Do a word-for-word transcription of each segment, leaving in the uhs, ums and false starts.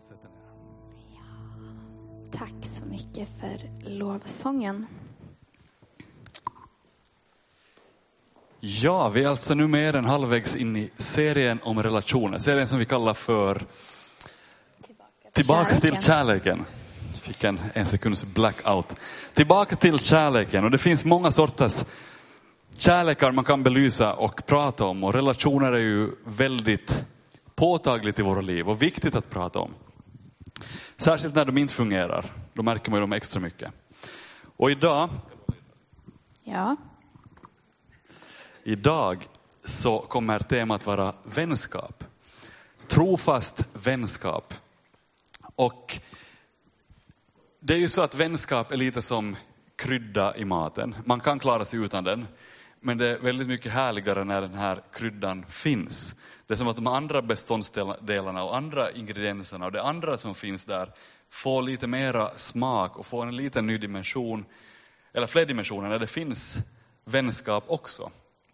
sätta ner. Ja, tack så mycket för lovsången. Ja, vi är alltså nu mer än halvvägs in i serien om relationer. Serien som vi kallar för Tillbaka, Tillbaka till kärleken. Fick en, en sekunds blackout. Tillbaka till kärleken. Och det finns många sorters kärlekar man kan belysa och prata om. Och relationer är ju väldigt påtagligt i våra liv och viktigt att prata om. Särskilt när de inte fungerar. Då märker man ju dem extra mycket. Och idag... Ja. Idag så kommer temat vara vänskap. Trofast vänskap. Och det är ju så att vänskap är lite som krydda i maten. Man kan klara sig utan den. Men det är väldigt mycket härligare när den här kryddan finns. Det är som att de andra beståndsdelarna och andra ingredienserna och det andra som finns där får lite mera smak och får en liten ny dimension. Eller fler dimensioner när det finns vänskap också.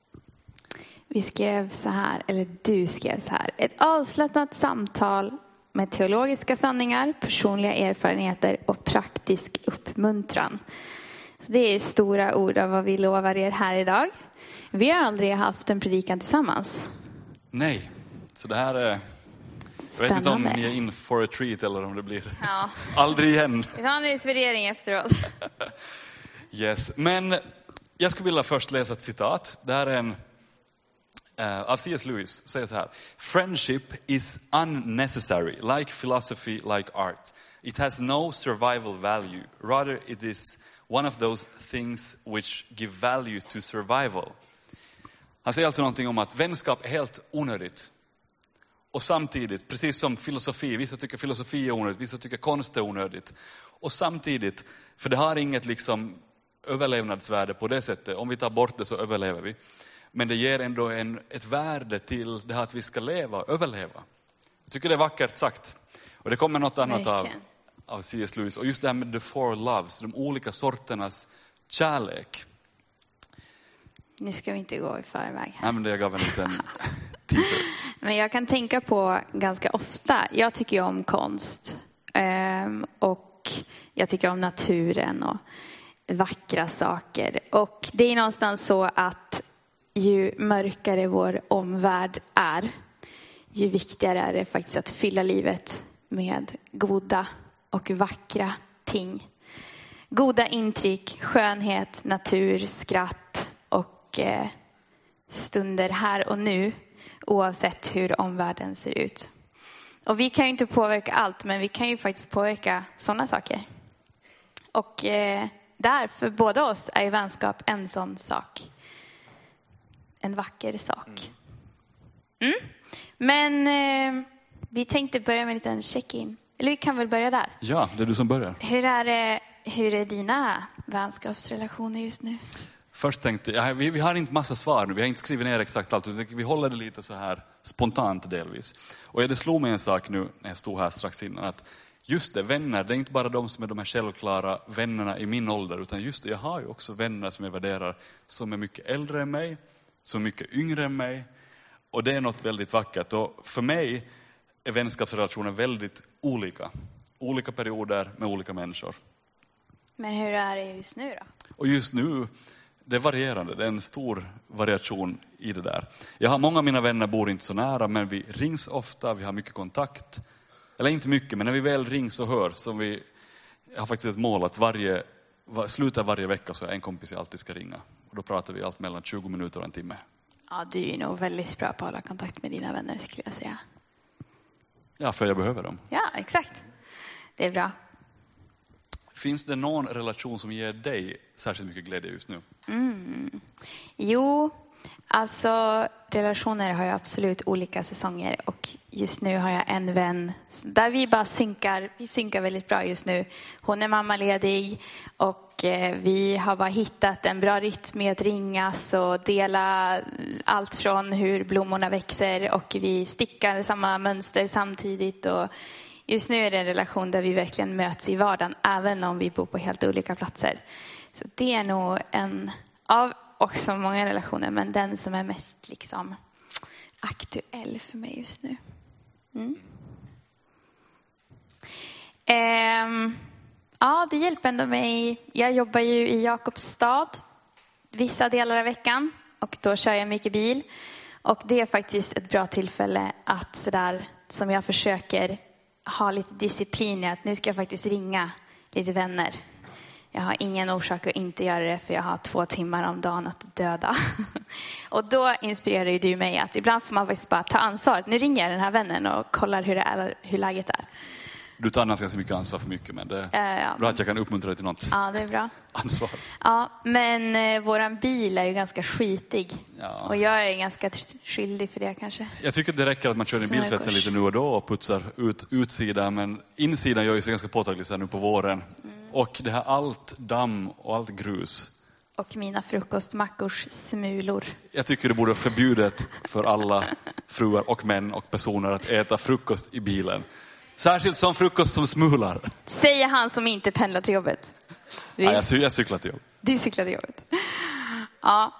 Vi skrev så här, eller du skrev så här. Ett avslappnat samtal med teologiska sanningar, personliga erfarenheter och praktisk uppmuntran. Så det är stora ord av vad vi lovar er här idag. Vi har aldrig haft en predikan tillsammans. Nej, så det här är... Jag vet inte om ni är in for a treat eller om det blir ja. aldrig igen. Vi har en utvärdering efteråt. Yes, men jag skulle vilja först läsa ett citat. Det här är en... Uh, av C S Lewis säger så här: Friendship is unnecessary, like philosophy, like art. It has no survival value. Rather, it is one of those things which give value to survival. Han säger alltså någonting om att vänskap är helt onödigt. Och samtidigt, precis som filosofi, vissa tycker filosofi är onödigt, vissa tycker konst är onödigt. Och samtidigt, för det har inget liksom överlevnadsvärde på det sättet. Om vi tar bort det så överlever vi. Men det ger ändå en, ett värde till det här att vi ska leva och överleva. Jag tycker det är vackert sagt. Och det kommer något annat av, av C S Lewis. Och just det här med the four loves, de olika sorternas kärlek. Nu ska vi inte gå i förväg här. Nej, men det gav en liten teaser. Men jag kan tänka på ganska ofta. Jag tycker ju om konst. Och jag tycker om naturen och vackra saker. Och det är någonstans så att ju mörkare vår omvärld är, ju viktigare är det faktiskt att fylla livet med goda och vackra ting. Goda intryck, skönhet, natur, skratt och eh, stunder här och nu, oavsett hur omvärlden ser ut. Och vi kan ju inte påverka allt, men vi kan ju faktiskt påverka sådana saker. Och eh, där för båda oss är ju vänskap en sån sak. En vacker sak. Mm. Men eh, vi tänkte börja med en liten check-in. Eller vi kan väl börja där. Ja, det är du som börjar. Hur är, det, hur är dina vänskapsrelationer just nu? Först tänkte jag, vi, vi har inte massa svar nu. Vi har inte skrivit ner exakt allt. Vi håller det lite så här spontant delvis. Och det slog mig en sak nu när jag stod här strax innan. Att just det, vänner, det är inte bara de som är de här självklara vännerna i min ålder. Utan just det, jag har ju också vänner som jag värderar som är mycket äldre än mig. Som är mycket yngre än mig. Och det är något väldigt vackert. Och för mig är vänskapsrelationer väldigt olika. Olika perioder med olika människor. Men hur är det just nu då? Och just nu, det är varierande. Det är en stor variation i det där. Jag har många av mina vänner bor inte så nära, men vi rings ofta. Vi har mycket kontakt. Eller inte mycket, men när vi väl rings och hörs. Så vi, jag har faktiskt ett mål att varje, slutar varje vecka så är en kompis jag alltid ska ringa. Och då pratar vi allt mellan tjugo minuter och en timme. Ja, du är nog väldigt bra på att hålla kontakt med dina vänner, skulle jag säga. Ja, för jag behöver dem. Ja, exakt. Det är bra. Finns det någon relation som ger dig särskilt mycket glädje just nu? Mm. Jo, alltså relationer har ju absolut olika säsonger. Och just nu har jag en vän där vi bara synkar. Vi synkar väldigt bra just nu. Hon är mammaledig och eh, vi har bara hittat en bra rytm med att ringas och dela allt från hur blommorna växer. Och vi stickar samma mönster samtidigt och just nu är det en relation där vi verkligen möts i vardagen, även om vi bor på helt olika platser. Så det är nog en av också många relationer, men den som är mest liksom aktuell för mig just nu. Mm. Ehm, ja, det hjälper ändå mig. Jag jobbar ju i Jakobstad vissa delar av veckan och då kör jag mycket bil. Och det är faktiskt ett bra tillfälle att sådär som jag försöker ha lite disciplin i att nu ska jag faktiskt ringa lite vänner. Jag har ingen orsak att inte göra det för jag har två timmar om dagen att döda. Och då inspirerar ju du mig att ibland får man faktiskt bara ta ansvar. Nu ringer jag den här vännen och kollar hur, det är, hur läget är. Du tar annars ganska mycket ansvar för mycket, men det är Uh, ja. bra att jag kan uppmuntra dig till något. Ja, det är bra. Ansvar. Ja, men eh, våran bil är ju ganska skitig. Ja. Och jag är ganska tr- skyldig för det kanske. Jag tycker det räcker att man kör i biltvätten lite nu och då och putsar ut utsidan. Men insidan gör ju sig ganska påtagligt så här nu på våren. Mm. Och det här allt damm och allt grus. Och mina frukostmackors smulor. Jag tycker det borde vara förbjudet för alla fruar och män och personer att äta frukost i bilen. Särskilt som frukost som smular. Säger han som inte pendlar till jobbet. Ja, jag, jag cyklar till jobbet. Du cyklar till jobbet. Ja.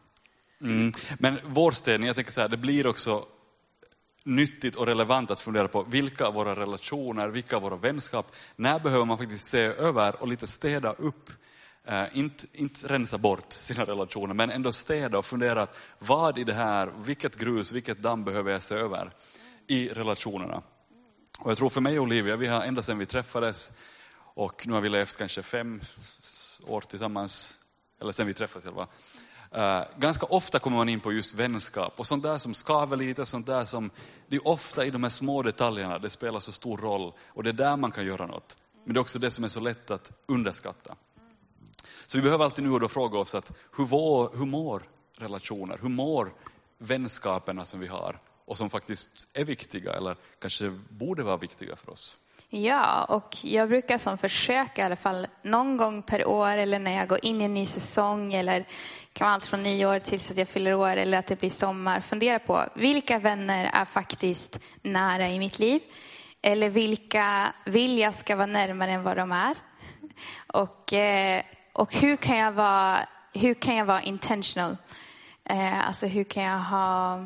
Mm. Men vår ställning, jag tänker så här, det blir också nyttigt och relevant att fundera på vilka av våra relationer, vilka av våra vänskap, när behöver man faktiskt se över och lite städa upp. Uh, inte, inte rensa bort sina relationer, men ändå städa och fundera att vad i det här, vilket grus, vilket damm behöver jag se över i relationerna. Och jag tror för mig och Olivia, vi har ända sedan vi träffades och nu har vi levt kanske fem år tillsammans, eller sen vi träffades själva. Uh, ganska ofta kommer man in på just vänskap och sånt där som skaver lite, sånt där som, det är ofta i de här små detaljerna, det spelar så stor roll och det är där man kan göra något. Men det är också det som är så lätt att underskatta. Så vi behöver alltid nu och då fråga oss att hur, vår, hur mår relationer, hur mår vänskaperna som vi har och som faktiskt är viktiga eller kanske borde vara viktiga för oss. Ja, och jag brukar som försöka i alla fall någon gång per år eller när jag går in i en ny säsong eller kan vara allt från nyår tills att jag fyller år eller att det blir sommar, fundera på vilka vänner är faktiskt nära i mitt liv eller vilka vill jag ska vara närmare än vad de är och, och hur kan jag vara, hur kan jag vara intentional, alltså hur kan jag ha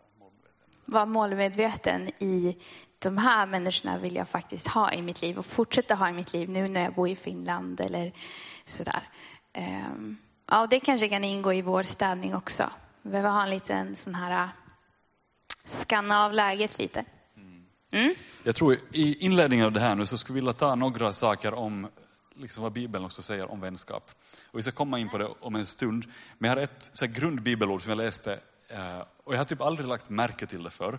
vara målmedveten i de här människorna vill jag faktiskt ha i mitt liv och fortsätta ha i mitt liv nu när jag bor i Finland eller sådär. Um, ja, och det kanske kan ingå i vår städning också. Vi behöver ha en liten sån här skanna av läget lite. Mm? Jag tror i inledningen av det här nu så skulle vi vilja ta några saker om liksom vad Bibeln också säger om vänskap. Och vi ska komma in på det om en stund. Men jag har ett så här grundbibelord som jag läste och jag har typ aldrig lagt märke till det för.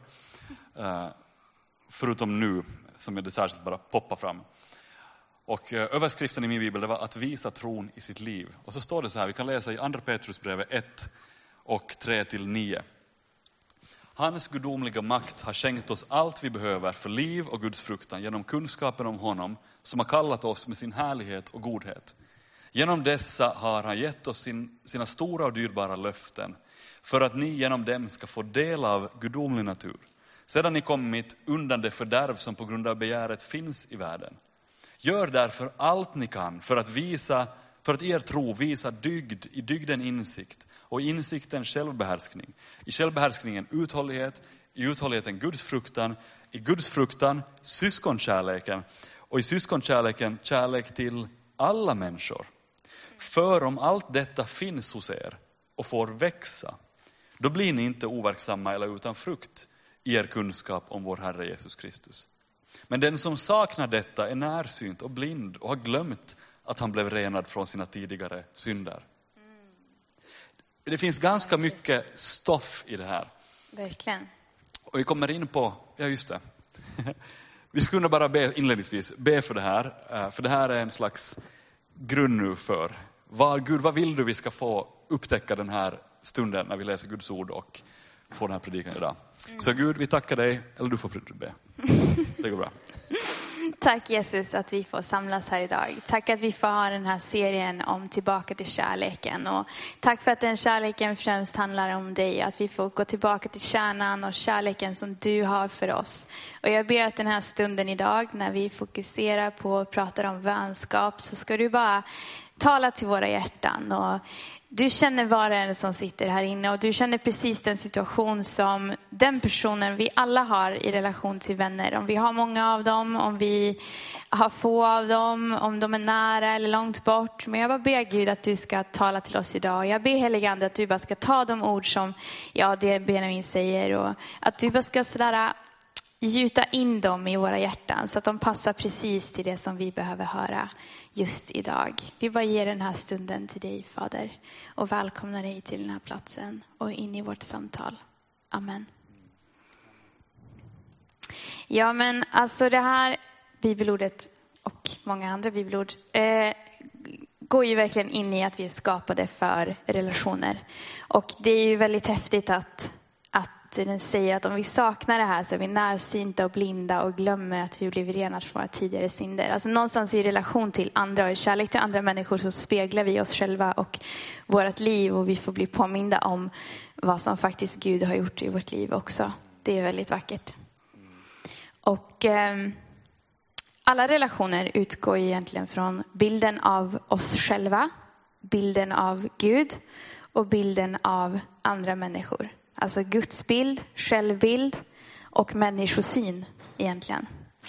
Förutom nu som är det särskilt bara poppar fram. Och överskriften i min bibel det var att visa tron i sitt liv. Och så står det så här, vi kan läsa i andra Petrusbrevet ett och tre till nio. Hans gudomliga makt har skänkt oss allt vi behöver för liv och Guds fruktan genom kunskapen om honom som har kallat oss med sin härlighet och godhet. Genom dessa har han gett oss sin, sina stora och dyrbara löften för att ni genom dem ska få del av gudomlig natur. Sedan ni kommit undan det fördärv som på grund av begäret finns i världen. Gör därför allt ni kan för att visa, för att er tro visa dygd, i dygden insikt och i insikten självbehärskning. I självbehärskningen uthållighet, i uthålligheten Guds fruktan, i Guds fruktan syskonkärleken och i syskonkärleken kärlek till alla människor. För om allt detta finns hos er och får växa, då blir ni inte overksamma eller utan frukt i er kunskap om vår Herre Jesus Kristus. Men den som saknar detta är närsynt och blind och har glömt att han blev renad från sina tidigare synder. Det finns ganska mycket stoff i det här. Verkligen. Och vi kommer in på, ja just det. Vi skulle kunna bara be inledningsvis, be för det här. För det här är en slags grund nu för. Vad, Gud, vad vill du vi ska få upptäcka den här stunden när vi läser Guds ord och får den här predikan idag. Mm. Så Gud, vi tackar dig, eller du får be. Det går bra. Tack Jesus att vi får samlas här idag. Tack att vi får ha den här serien om tillbaka till kärleken. Och tack för att den kärleken främst handlar om dig. Att vi får gå tillbaka till kärnan och kärleken som du har för oss. Och jag ber att den här stunden idag när vi fokuserar på och pratar om vänskap så ska du bara tala till våra hjärtan. Och du känner var och en som sitter här inne och du känner precis den situation som den personen vi alla har i relation till vänner, om vi har många av dem, om vi har få av dem, om de är nära eller långt bort. Men jag bara ber Gud att du ska tala till oss idag. Jag ber helige Ande att du bara ska ta de ord som ja, det Benjamin säger, och att du bara ska sådär gjuta in dem i våra hjärtan så att de passar precis till det som vi behöver höra just idag. Vi bara ger den här stunden till dig, Fader, och välkomnar dig till den här platsen och in i vårt samtal. Amen. Ja, men alltså det här bibelordet och många andra bibelord eh, går ju verkligen in i att vi är skapade för relationer. Och det är ju väldigt häftigt att den säger att om vi saknar det här så är vi närsynta och blinda och glömmer att vi blivit renat från våra tidigare synder. Alltså någonstans i relation till andra och i kärlek till andra människor så speglar vi oss själva och vårt liv, och vi får bli påminda om vad som faktiskt Gud har gjort i vårt liv också. Det är väldigt vackert. Och eh, alla relationer utgår egentligen från bilden av oss själva, bilden av Gud och bilden av andra människor. Alltså Guds bild, självbild och människosyn egentligen.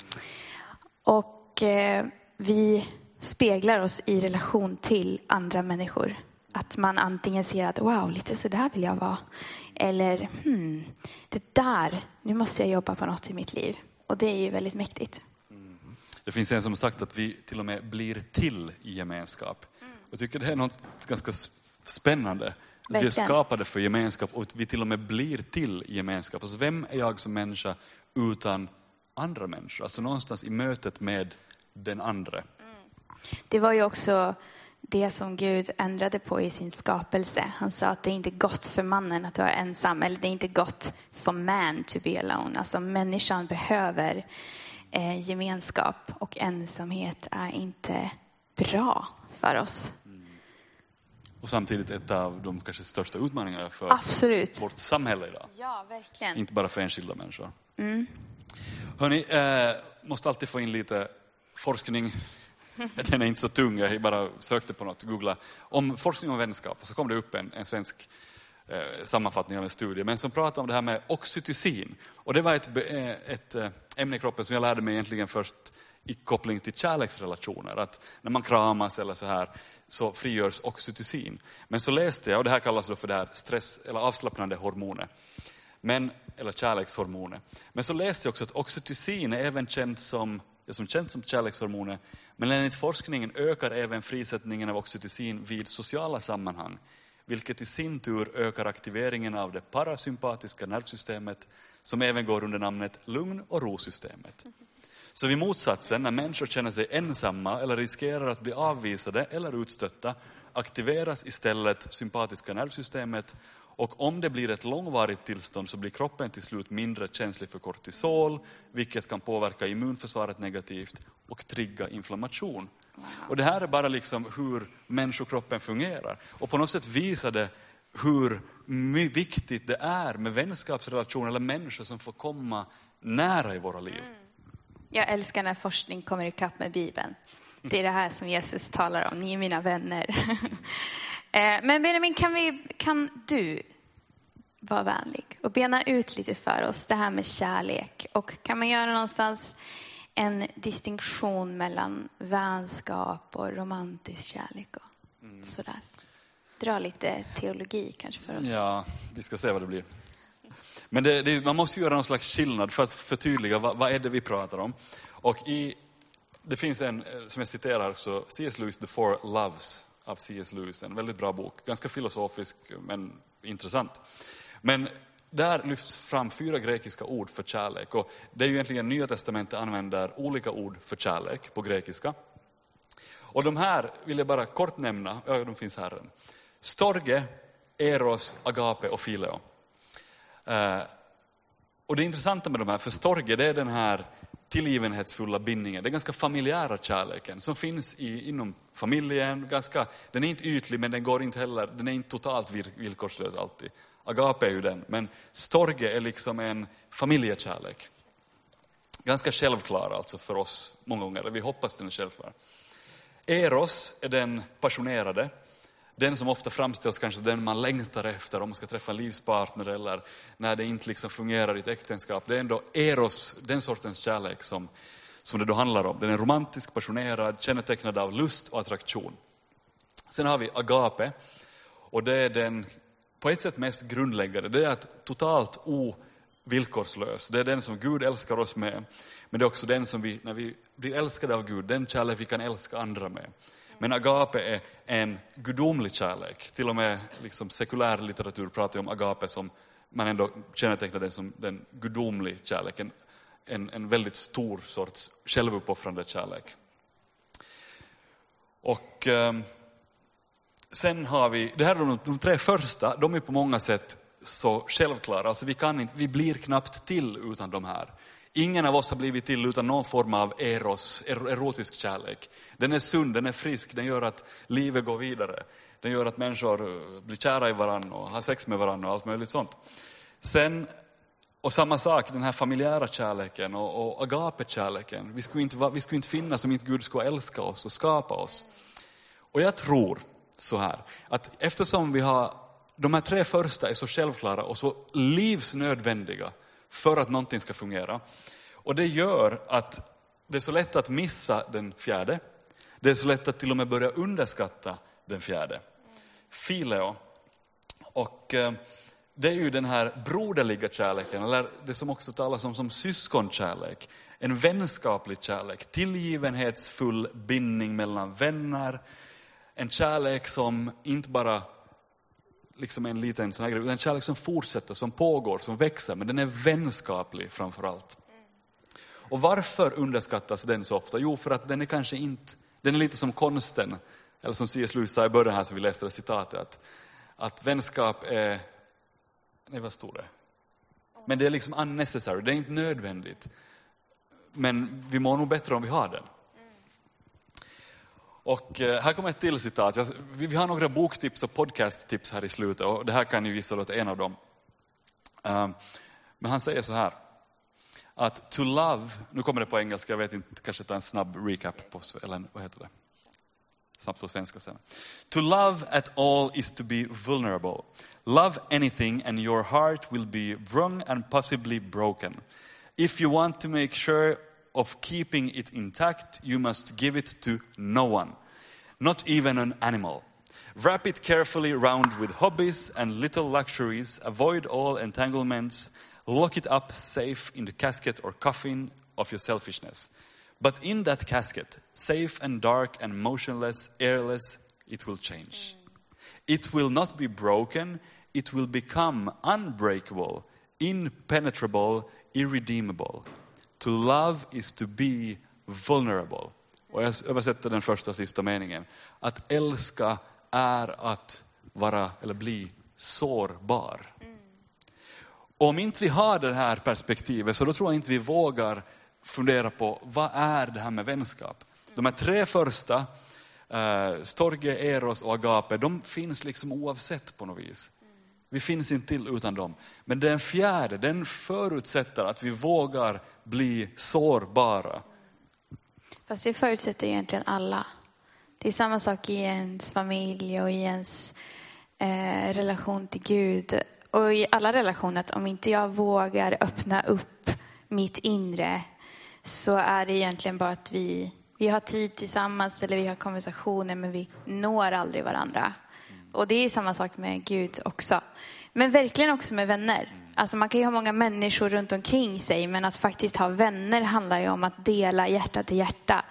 Och eh, vi speglar oss i relation till andra människor. Att man antingen ser att wow, lite så där vill jag vara. Eller hmm, det där, nu måste jag jobba på något i mitt liv. Och det är ju väldigt mäktigt. Mm. Det finns en som har sagt att vi till och med blir till i gemenskap. Mm. Jag tycker det är något ganska spännande. Att vi är skapade för gemenskap och vi till och med blir till gemenskap. Alltså vem är jag som människa utan andra människor? Alltså någonstans i mötet med den andra. Mm. Det var ju också det som Gud ändrade på i sin skapelse. Han sa att det är inte gott för mannen att vara ensam. Eller det är inte gott for man to be alone. Alltså människan behöver eh, gemenskap. Och ensamhet är inte bra för oss. Och samtidigt ett av de kanske största utmaningarna för Absolut. Vårt samhälle idag. Ja, verkligen. Inte bara för enskilda människor. Mm. Hörrni, eh, måste alltid få in lite forskning. Den är inte så tung, jag bara sökte på något, googla. Om forskning om vänskap, och så kom det upp en, en svensk eh, sammanfattning av en studie. Men som pratar om det här med oxytocin. Och det var ett, ett ämne i kroppen som jag lärde mig egentligen först i koppling till kärleksrelationer. Att när man kramas eller så här så frigörs oxytocin. Men så läste jag, och det här kallas då för det här stress eller avslappnande hormoner. Men, eller kärlekshormoner. Men så läste jag också att oxytocin är även känt som, som, känt som kärlekshormoner. Men enligt forskningen ökar även frisättningen av oxytocin vid sociala sammanhang. Vilket i sin tur ökar aktiveringen av det parasympatiska nervsystemet som även går under namnet lugn- och rosystemet. Så vid motsatsen, när människor känner sig ensamma eller riskerar att bli avvisade eller utstötta, aktiveras istället sympatiska nervsystemet, och om det blir ett långvarigt tillstånd så blir kroppen till slut mindre känslig för kortisol, vilket kan påverka immunförsvaret negativt och trigga inflammation. Wow. Och det här är bara liksom hur människokroppen fungerar. Och på något sätt visar det hur viktigt det är med vänskapsrelationer eller människor som får komma nära i våra liv. Mm. Jag älskar när forskning kommer i kapp med Bibeln. Det är det här som Jesus talar om. Ni är mina vänner. Men Benjamin, kan, vi, kan du vara vänlig och bena ut lite för oss det här med kärlek? Och kan man göra någonstans en distinktion mellan vänskap och romantisk kärlek och mm. sådär? Dra lite teologi kanske för oss. Ja, vi ska se vad det blir. Men det, det, man måste göra någon slags skillnad för att förtydliga vad, vad är det vi pratar om. Och i, det finns en, som jag citerar också, C S Lewis, The Four Loves av C S Lewis. En väldigt bra bok, ganska filosofisk men intressant. Men där lyfts fram fyra grekiska ord för kärlek. Och det är ju egentligen Nya testamentet använder olika ord för kärlek på grekiska. Och de här vill jag bara kort nämna, ja, de finns här. Storge, eros, agape och phileo. Uh, och det intressanta med de här, för storge, det är den här tillgivenhetsfulla bindningen. Det är ganska familjära kärleken som finns i, inom familjen. Ganska, den är inte ytlig, men den går inte heller, den är inte totalt villkorslös alltid. Agape är ju den, men storge är liksom en familjekärlek. Ganska självklar alltså för oss många gånger, vi hoppas den är självklar. Eros är den passionerade. Den som ofta framställs kanske den man längtar efter om man ska träffa en livspartner eller när det inte liksom fungerar i ett äktenskap. Det är ändå eros, den sortens kärlek som, som det då handlar om. Den är romantisk, passionerad, kännetecknad av lust och attraktion. Sen har vi agape, och det är den på ett sätt mest grundläggande. Det är att totalt ovillkorslös. Det är den som Gud älskar oss med. Men det är också den som vi, när vi blir älskade av Gud, den kärlek vi kan älska andra med. Men agape är en gudomlig kärlek. Till och med liksom sekulär litteratur pratar om agape som man ändå kännetecknar den som den gudomlig kärleken. En, en väldigt stor sorts självuppoffrande kärlek. Och eh, sen har vi, det här är de, de tre första, de är på många sätt så självklara. Alltså vi, kan inte, vi blir knappt till utan de här. Ingen av oss har blivit till utan någon form av eros, erotisk kärlek. Den är sund, den är frisk, den gör att livet går vidare. Den gör att människor blir kära i varandra och har sex med varandra och allt möjligt sånt. Sen, och samma sak, den här familjära kärleken och, och agape-kärleken. Vi skulle, inte, vi skulle inte finnas om inte Gud skulle älska oss och skapa oss. Och jag tror så här, att eftersom vi har, de här tre första är så självklara och så livsnödvändiga för att någonting ska fungera. Och det gör att det är så lätt att missa den fjärde. Det är så lätt att till och med börja underskatta den fjärde. Phileo. Och eh, det är ju den här broderliga kärleken, eller det som också talas om som syskonkärlek. En vänskaplig kärlek, tillgivenhetsfull bindning mellan vänner. En kärlek som inte bara liksom en liten sån här grej, utan en kärlek som fortsätter, som pågår, som växer, men den är vänskaplig framförallt. Och varför underskattas den så ofta? Jo, för att den är kanske inte, den är lite som konsten, eller som C S Lewis sa i början här, så vi läste det citatet, att, att vänskap är, nej vad stod det? Men det är liksom unnecessary, det är inte nödvändigt. Men vi mår nog bättre om vi har den. Och här kommer ett till citat. Vi har några boktips och podcasttips här i slutet, och det här kan ju gissa låta en av dem. Men han säger så här, att to love, nu kommer det på engelska, jag vet inte, kanske ta en snabb recap på, eller vad heter det? Snabbt på svenska sen. To love at all is to be vulnerable. Love anything and your heart will be wrung and possibly broken. If you want to make sure of keeping it intact, you must give it to no one, not even an animal. Wrap it carefully round with hobbies and little luxuries. Avoid all entanglements. Lock it up safe in the casket or coffin of your selfishness. But in that casket, safe and dark and motionless, airless, it will change. It will not be broken. It will become unbreakable, impenetrable, irredeemable. To love is to be vulnerable. Och jag översätter den första och sista meningen. Att älska är att vara eller bli sårbar. Mm. Om inte vi har det här perspektivet, så då tror jag inte vi vågar fundera på vad är det här med vänskap. De här tre första, eh, storge, eros och agape, de finns liksom oavsett på något vis. Vi finns inte till utan dem. Men den fjärde, den förutsätter att vi vågar bli sårbara. Fast det förutsätter egentligen alla. Det är samma sak i ens familj och i ens eh, relation till Gud. Och i alla relationer, att om inte jag vågar öppna upp mitt inre, så är det egentligen bara att vi, vi har tid tillsammans eller vi har konversationer, men vi når aldrig varandra. Och det är samma sak med Gud också. Men verkligen också med vänner. Alltså man kan ju ha många människor runt omkring sig, men att faktiskt ha vänner handlar ju om att dela hjärta till hjärta.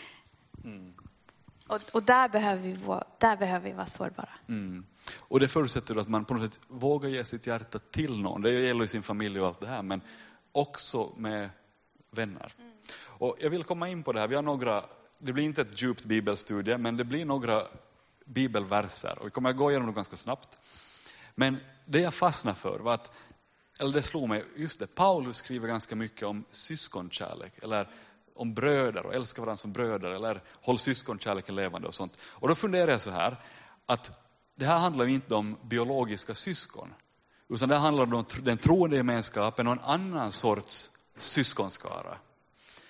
Mm. Och, och där, behöver vi vara, där behöver vi vara sårbara. Mm. Och det förutsätter att man på något sätt vågar ge sitt hjärta till någon. Det gäller ju sin familj och allt det här, men också med vänner. Mm. Och jag vill komma in på det här. Vi har några, det blir inte ett djupt bibelstudie, men det blir några bibelverser. Och vi kommer att gå igenom det ganska snabbt. Men det jag fastnade för var att, eller det slog mig, just det, Paulus skriver ganska mycket om syskonkärlek. Eller om bröder och älska varandra som bröder. Eller håll syskonkärleken levande och sånt. Och då funderar jag så här, att det här handlar ju inte om biologiska syskon. Utan det handlar om den troende gemenskapen och en annan sorts syskonskara.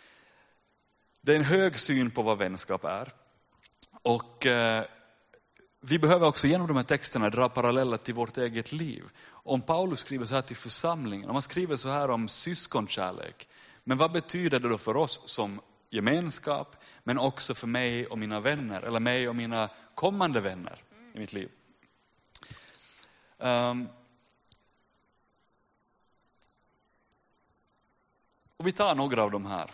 Det är en hög syn på vad vänskap är. Och eh, vi behöver också genom de här texterna dra paralleller till vårt eget liv. Om Paulus skriver så här till församlingen, om han skriver så här om syskonkärlek, men vad betyder det då för oss som gemenskap, men också för mig och mina vänner, eller mig och mina kommande vänner i mitt liv? Um, och vi tar några av de här.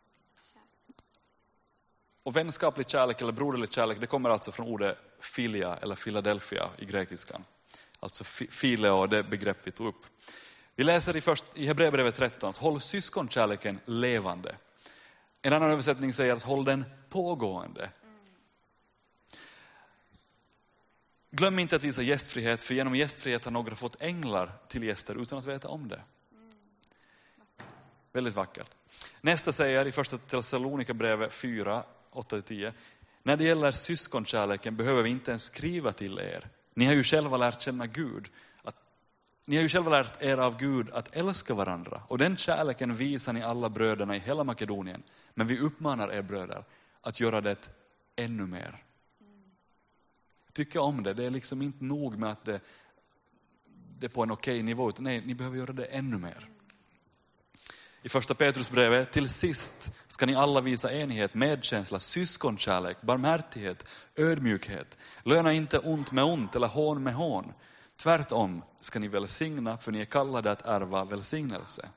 Och vänskaplig kärlek eller broderlig kärlek, det kommer alltså från ordet filia eller Philadelphia i grekiskan. Alltså fileo, det begrepp vi tog upp. Vi läser i, först, i Hebreerbrevet tretton att håll syskonkärleken levande. En annan översättning säger att håll den pågående. Glöm inte att visa gästfrihet, för genom gästfrihet har några fått änglar till gäster utan att veta om det. Väldigt vackert. Nästa säger i första Thessalonikerbrevet fyra, åtta till tio. När det gäller syskonkärleken behöver vi inte ens skriva till er. Ni har ju själva lärt känna Gud. Att, ni har ju själva lärt er av Gud att älska varandra. Och den kärleken visar ni alla bröderna i hela Makedonien. Men vi uppmanar er bröder att göra det ännu mer. Tycka om det. Det är liksom inte nog med att det, det är på en okej nivå. Utan nej, ni behöver göra det ännu mer. I första Petrusbrevet, till sist ska ni alla visa enighet, medkänsla, syskonkärlek, barmhärtighet, ödmjukhet. Löna inte ont med ont eller hån med hån. Tvärtom ska ni välsigna, för ni är kallade att ärva välsignelse.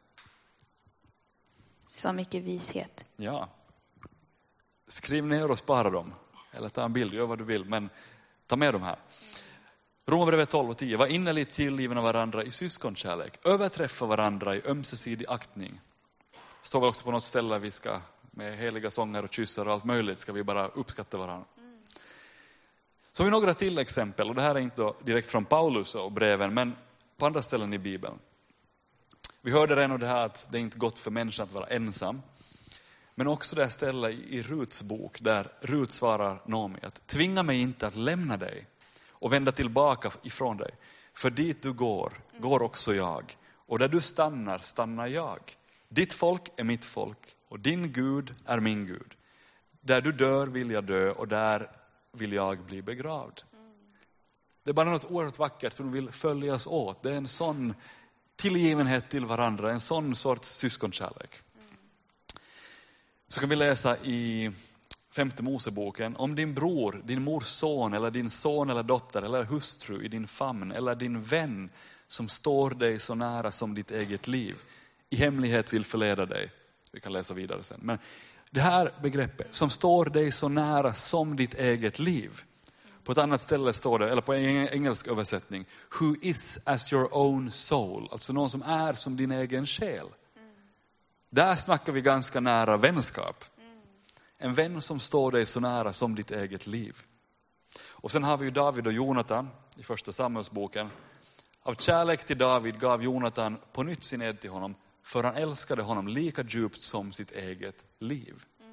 Så mycket vishet. Ja. Skriv ner och spara dem. Eller ta en bild, gör vad du vill, men ta med dem här. Romarbrevet tolv och tio. Var innerligt tillgivna varandra i syskonkärlek. Överträffa varandra i ömsesidig aktning. Står väl också på något ställe där vi ska med heliga sånger och kyssar och allt möjligt ska vi bara uppskatta varandra. Mm. Så har vi några till exempel, och det här är inte direkt från Paulus och breven, men på andra ställen i Bibeln. Vi hörde redan och det här att det är inte gott för människan att vara ensam. Men också det här stället i Ruts bok där Rut svarar Naomi att tvinga mig inte att lämna dig och vända tillbaka ifrån dig. För dit du går, går också jag. Och där du stannar, stannar jag. Ditt folk är mitt folk och din Gud är min Gud. Där du dör vill jag dö och där vill jag bli begravd. Det är bara något oerhört vackert som vill följas åt. Det är en sån tillgivenhet till varandra, en sån sorts syskonkärlek. Så kan vi läsa i femte Moseboken om din bror, din mors son eller din son eller dotter eller hustru i din famn eller din vän som står dig så nära som ditt eget liv. I hemlighet vill förleda dig. Vi kan läsa vidare sen. Men det här begreppet som står dig så nära som ditt eget liv. På ett annat ställe står det, eller på en engelsk översättning, who is as your own soul. Alltså någon som är som din egen själ. Där snackar vi ganska nära vänskap. En vän som står dig så nära som ditt eget liv. Och sen har vi ju David och Jonatan i första Samuelsboken. Av kärlek till David gav Jonatan på nytt sin ed till honom. För han älskade honom lika djupt som sitt eget liv. Mm.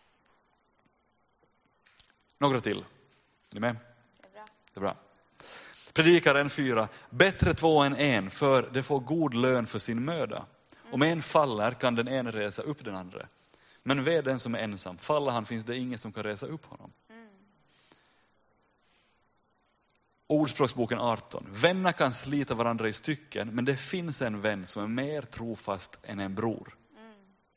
Några till. Är ni med? Det är bra. Det är bra. Predikaren fyra. Bättre två än en, för det får god lön för sin möda. Mm. Om en faller kan den ene resa upp den andra. Men ved den som är ensam. Faller han finns det ingen som kan resa upp honom. Mm. Ordspråksboken arton. Vänner kan slita varandra i stycken, men det finns en vän som är mer trofast än en bror. Mm.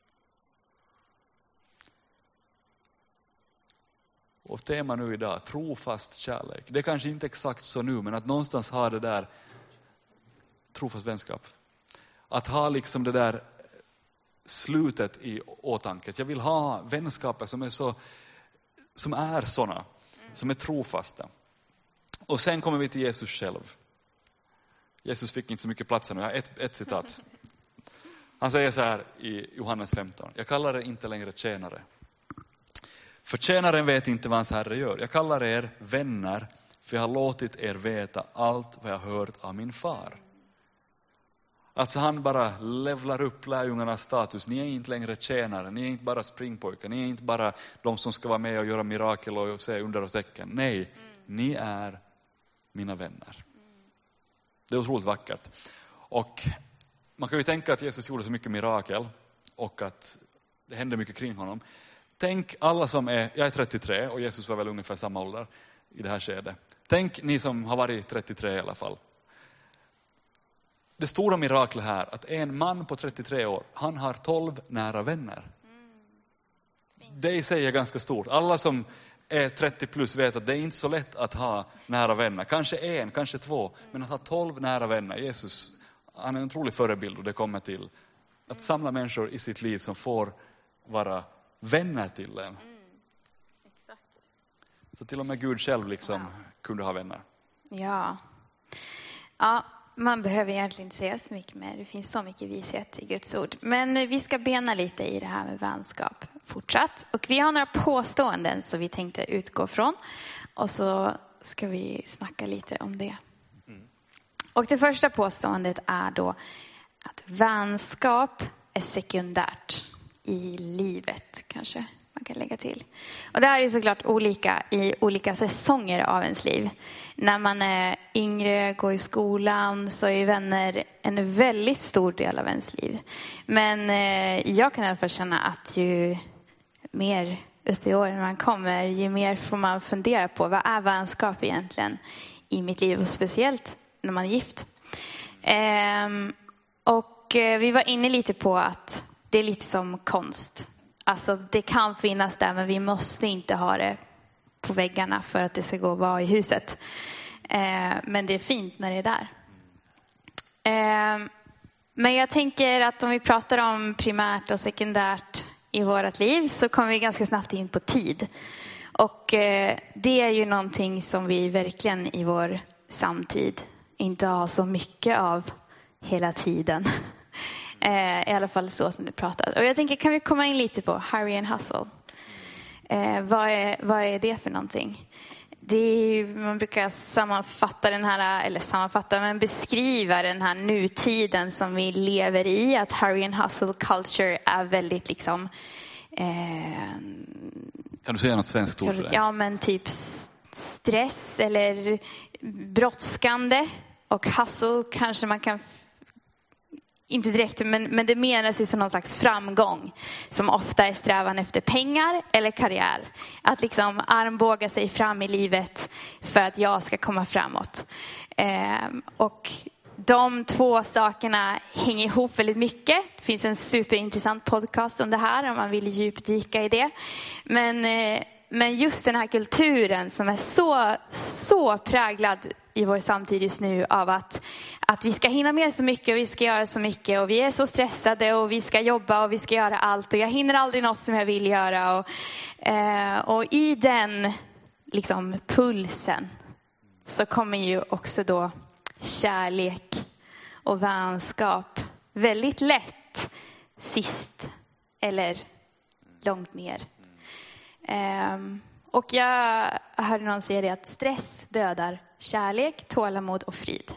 Och tema nu idag, trofast kärlek. Det är kanske inte exakt så nu, men att någonstans ha det där trofast vänskap. Att ha liksom det där slutet i åtanke. Jag vill ha vänskaper som är så, som är såna, mm. som är trofasta. Och sen kommer vi till Jesus själv. Jesus fick inte så mycket plats här nu. Jag har ett, ett citat. Han säger så här i Johannes femton. Jag kallar er inte längre tjänare. För tjänaren vet inte vad hans herre gör. Jag kallar er vänner. För jag har låtit er veta allt vad jag har hört av min far. Alltså han bara levlar upp lärjungarnas status. Ni är inte längre tjänare. Ni är inte bara springpojkar. Ni är inte bara de som ska vara med och göra mirakel och se under och tecken. Nej, ni är mina vänner. Det är otroligt vackert. Och man kan ju tänka att Jesus gjorde så mycket mirakel och att det hände mycket kring honom. Tänk alla som är, jag är trettiotre och Jesus var väl ungefär samma ålder. i det här skedet. Tänk ni som har varit trettiotre i alla fall. Det stora miraklet här att en man på trettiotre år, han har tolv nära vänner. Det i sig är ganska stort. Alla som är trettio plus vet att det är inte så lätt att ha nära vänner. Kanske en, kanske två. Men att ha tolv nära vänner. Jesus, han är en otrolig förebild och det kommer till. Att samla människor i sitt liv som får vara vänner till en. Mm. Exakt. Så till och med Gud själv liksom Wow. kunde ha vänner. Ja. Ja, man behöver egentligen inte säga så mycket mer. Det finns så mycket vishet i Guds ord. Men vi ska bena lite i det här med vänskap fortsatt. Och vi har några påståenden som vi tänkte utgå från. Och så ska vi snacka lite om det. Mm. Och det första påståendet är då att vänskap är sekundärt i livet, kanske man kan lägga till. Och det här är såklart olika i olika säsonger av ens liv. När man är yngre, går i skolan, så är vänner en väldigt stor del av ens liv. Men eh, jag kan i alla fall känna att ju mer upp i åren man kommer, ju mer får man fundera på vad är vänskap egentligen i mitt liv, och speciellt när man är gift. Ehm, och eh, vi var inne lite på att det är lite som konst. Alltså det kan finnas där, men vi måste inte ha det på väggarna för att det ska gå att vara i huset. Eh, men det är fint när det är där. Eh, men jag tänker att om vi pratar om primärt och sekundärt i vårt liv, så kommer vi ganska snabbt in på tid. Och eh, det är ju någonting som vi verkligen i vår samtid inte har så mycket av hela tiden. Eh, I alla fall så som du pratade. Och jag tänker, kan vi komma in lite på hurry and hustle? Eh, vad, är, vad är det för någonting? Det är, man brukar sammanfatta den här, eller sammanfatta, men beskriva den här nutiden som vi lever i. Att hurry and hustle culture är väldigt liksom... Eh, kan du säga något svenskt ord för det? Ja, men typ stress eller brådskande. Och hustle kanske man kan... Inte direkt, men, men det menas ju som någon slags framgång. Som ofta är strävan efter pengar eller karriär. Att liksom armbåga sig fram i livet för att jag ska komma framåt. Eh, och de två sakerna hänger ihop väldigt mycket. Det finns en superintressant podcast om det här om man vill djupdyka i det. Men, eh, men just den här kulturen som är så, så präglad i vår samtid just nu av att, att vi ska hinna med så mycket och vi ska göra så mycket och vi är så stressade och vi ska jobba och vi ska göra allt och jag hinner aldrig något som jag vill göra. Och, eh, och i den liksom pulsen så kommer ju också då kärlek och vänskap väldigt lätt sist eller långt ner. Um, och jag hörde någon säga det att stress dödar kärlek, tålamod och frid.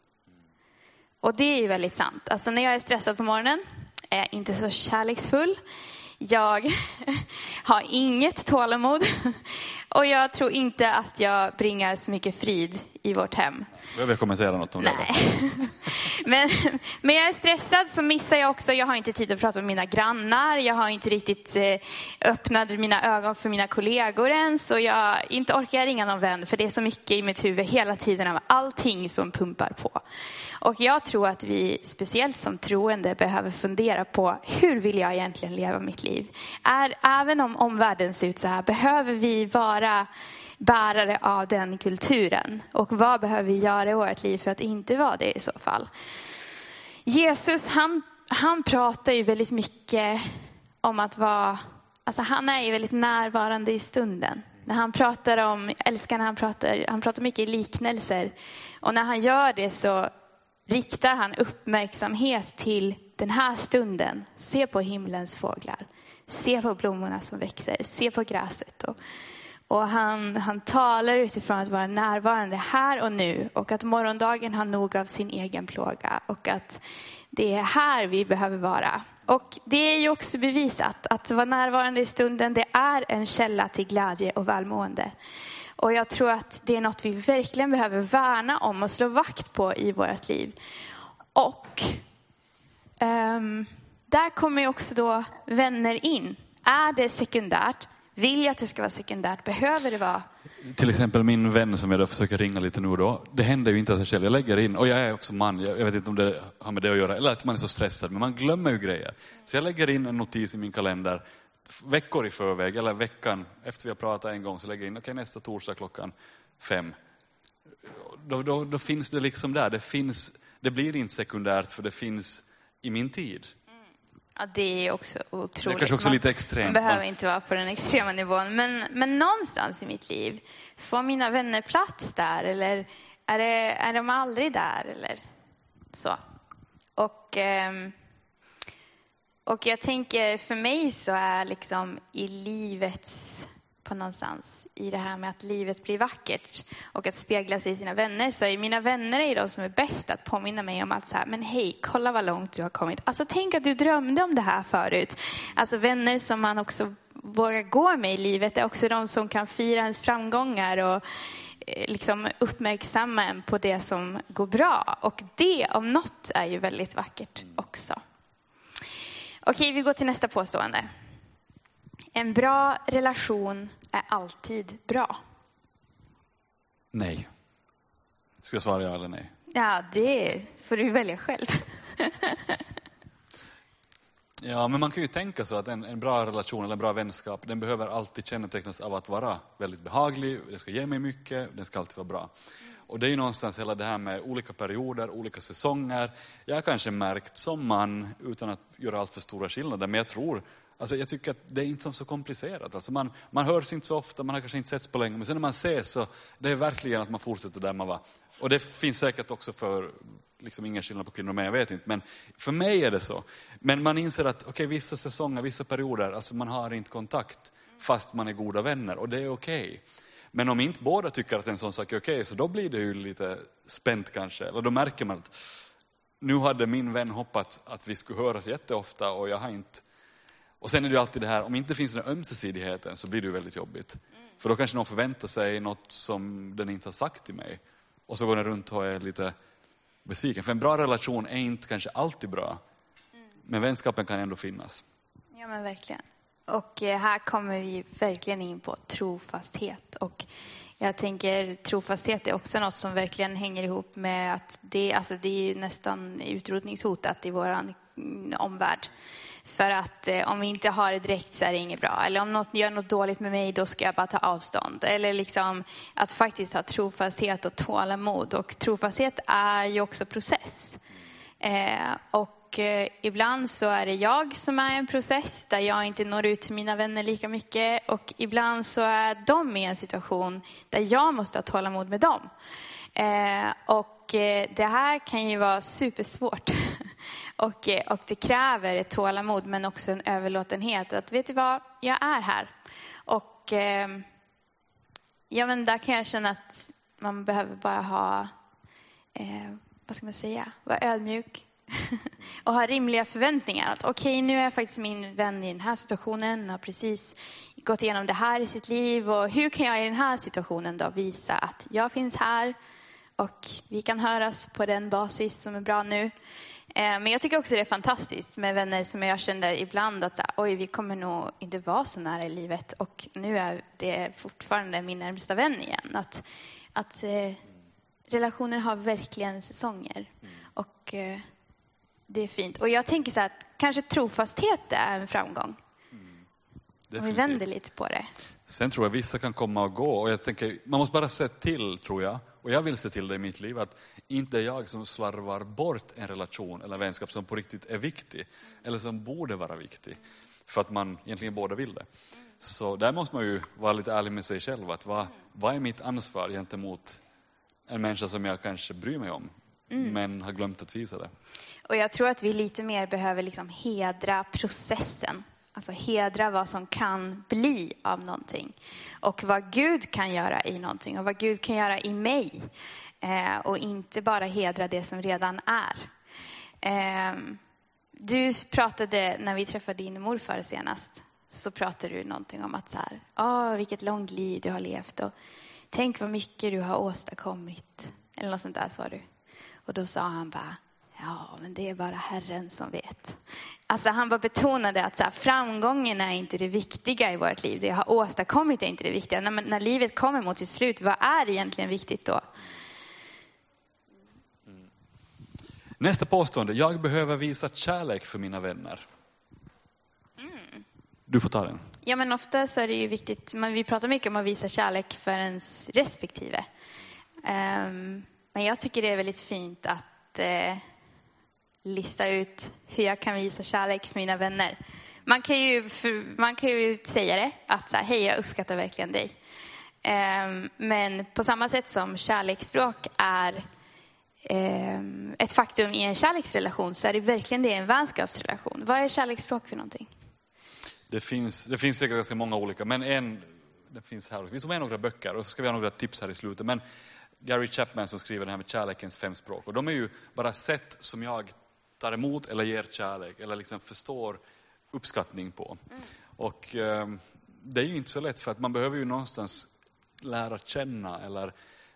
Och det är ju väldigt sant. Alltså när jag är stressad på morgonen är jag inte så kärleksfull. Jag har inget tålamod. Och jag tror inte att jag bringar så mycket frid i vårt hem. Behöver jag kommentera något om det? Nej. men, men jag är stressad så missar jag också. Jag har inte tid att prata med mina grannar. Jag har inte riktigt eh, öppnat mina ögon för mina kollegor ens. Och jag inte orkar ringa någon vän. För det är så mycket i mitt huvud hela tiden av allting som pumpar på. Och jag tror att vi speciellt som troende behöver fundera på hur vill jag egentligen leva mitt liv. Är, även om omvärlden ser ut så här behöver vi vara bärare av den kulturen. Och vad behöver vi göra i vårt liv för att inte vara det i så fall? Jesus, han, han pratar ju väldigt mycket om att vara... Alltså han är ju väldigt närvarande i stunden. När han pratar om... Jag älskar när han pratar... Han pratar mycket i liknelser. Och när han gör det så riktar han uppmärksamhet till den här stunden. Se på himlens fåglar. Se på blommorna som växer. Se på gräset och... Och han, han talar utifrån att vara närvarande här och nu. Och att morgondagen har nog av sin egen plåga. Och att det är här vi behöver vara. Och det är ju också bevisat att vara närvarande i stunden. Det är en källa till glädje och välmående. Och jag tror att det är något vi verkligen behöver värna om och slå vakt på i vårt liv. Och um, där kommer ju också då vänner in. Är det sekundärt? Vill jag att det ska vara sekundärt? Behöver det vara? Till exempel min vän som jag då försöker ringa lite nu då. Det händer ju inte av sig själv. Jag lägger in, och jag är också man. Jag vet inte om det har med det att göra. Eller att man är så stressad. Men man glömmer ju grejer. Så jag lägger in en notis i min kalender. Veckor i förväg. Eller veckan efter vi har pratat en gång. Så lägger jag in, okej, nästa torsdag klockan fem. Då, då, då finns det liksom där. Det, finns, det blir inte sekundärt för det finns i min tid. Ja, det är också otroligt. Det är kanske också man, lite extremt. Man behöver inte vara på den extrema nivån. Men, men någonstans i mitt liv, får mina vänner plats där? Eller är, det, är de aldrig där? Eller så. Och, och jag tänker, för mig så är liksom i livets... på någonstans i det här med att livet blir vackert och att spegla sig i sina vänner, så är mina vänner är de som är bäst att påminna mig om att så här, men hej, kolla vad långt du har kommit. Alltså tänk att du drömde om det här förut. Alltså vänner som man också vågar gå med i livet är också de som kan fira ens framgångar och liksom uppmärksamma en på det som går bra. Och det om något är ju väldigt vackert också. Okej, vi går till nästa påstående. En bra relation är alltid bra. Nej. Ska jag svara ja eller nej? Ja, det får du välja själv. Ja, men man kan ju tänka så att en, en bra relation eller en bra vänskap, den behöver alltid kännetecknas av att vara väldigt behaglig. Det ska ge mig mycket, den ska alltid vara bra. Och det är ju någonstans hela det här med olika perioder, olika säsonger. Jag har kanske märkt som man, utan att göra allt för stora skillnader, men jag tror... Alltså jag tycker att det är inte så komplicerat. Alltså man, man hörs inte så ofta, man har kanske inte setts på länge. Men sen när man ses så det är verkligen att man fortsätter där man var. Och det finns säkert också för, liksom ingen skillnad på kvinnor och män, jag vet inte. Men för mig är det så. Men man inser att okej, okay, vissa säsonger, vissa perioder, alltså man har inte kontakt fast man är goda vänner. Och det är okej. Okay. Men om inte båda tycker att en sån sak är okej, okay, så då blir det ju lite spänt kanske. Eller då märker man att nu hade min vän hoppats att vi skulle höras jätteofta och jag har inte... Och sen är det ju alltid det här, om inte finns den ömsesidigheten så blir det ju väldigt jobbigt. Mm. För då kanske någon förväntar sig något som den inte har sagt till mig. Och så går den runt och är lite besviken. För en bra relation är inte kanske alltid bra. Mm. Men vänskapen kan ändå finnas. Ja, men verkligen. Och här kommer vi verkligen in på trofasthet. Och jag tänker trofasthet är också något som verkligen hänger ihop med att det, alltså det är ju nästan utrotningshotat i våran omvärld. För att eh, om vi inte har det direkt så är det inget bra. Eller om något gör något dåligt med mig, då ska jag bara ta avstånd. Eller liksom att faktiskt ha trofasthet och tålamod. Och trofasthet är ju också process. Eh, och eh, ibland så är det jag som är en process där jag inte når ut till mina vänner lika mycket. Och ibland så är de i en situation där jag måste ha tålamod med dem. Eh, och eh, det här kan ju vara supersvårt. och, eh, och det kräver ett tålamod men också en överlåtenhet. Att vet du vad, jag är här. Och eh, ja, men där kan jag känna att man behöver bara ha, eh, vad ska man säga, vara ödmjuk. och ha rimliga förväntningar. Att okej, okay, nu är jag faktiskt min vän i den här situationen och har precis gått igenom det här i sitt liv. Och hur kan jag i den här situationen då visa att jag finns här och vi kan höras på den basis som är bra nu. Men jag tycker också det är fantastiskt med vänner som jag kände ibland att oj, vi kommer nog inte vara så nära i livet. Och nu är det fortfarande min närmsta vän igen. Att, att eh, relationer har verkligen säsonger. Och eh, det är fint. Och jag tänker så att kanske trofasthet är en framgång. Mm, om vi vänder lite på det. Sen tror jag vissa kan komma och gå. Och jag tänker, man måste bara se till, tror jag. Och jag vill se till det i mitt liv. Att inte är jag som slarvar bort en relation eller vänskap som på riktigt är viktig. Eller som borde vara viktig. För att man egentligen båda vill det. Så där måste man ju vara lite ärlig med sig själv. Att vad, vad är mitt ansvar gentemot en människa som jag kanske bryr mig om. Mm. Men har glömt att visa det. Och jag tror att vi lite mer behöver liksom hedra processen. Alltså hedra vad som kan bli av någonting. Och vad Gud kan göra i någonting. Och vad Gud kan göra i mig. Eh, och inte bara hedra det som redan är. Eh, du pratade, när vi träffade din morfar senast. Så pratade du någonting om att så här. Åh, vilket långt liv du har levt. Och tänk vad mycket du har åstadkommit. Eller något sånt där sa du. Och då sa han bara, Ja, men det är bara Herren som vet. Alltså han bara betonade att så här, framgången är inte det viktiga i vårt liv. Det jag har åstadkommit är inte det viktiga. När, när livet kommer mot sitt slut, vad är egentligen viktigt då? Mm. Nästa påstående. Jag behöver visa kärlek för mina vänner. Mm. Du får ta den. Ja, men ofta så är det ju viktigt. Men vi pratar mycket om att visa kärlek för ens respektive. Um, men jag tycker det är väldigt fint att... Uh, lista ut hur jag kan visa kärlek för mina vänner. Man kan ju, för, man kan ju säga det, att så här, hej, jag uppskattar verkligen dig. Um, men på samma sätt som kärleksspråk är um, ett faktum i en kärleksrelation, så är det verkligen det en vänskapsrelation. Vad är kärleksspråk för någonting? Det finns, det finns säkert ganska många olika, men en, det finns här. Vi ska med några böcker och så ska vi ha några tips här i slutet. Men Gary Chapman som skriver det här med kärlekens fem språk. Och de är ju bara sätt som jag tar emot eller ger kärlek eller liksom förstår uppskattning på. Mm. Och eh, det är ju inte så lätt, för att man behöver ju någonstans lära känna eller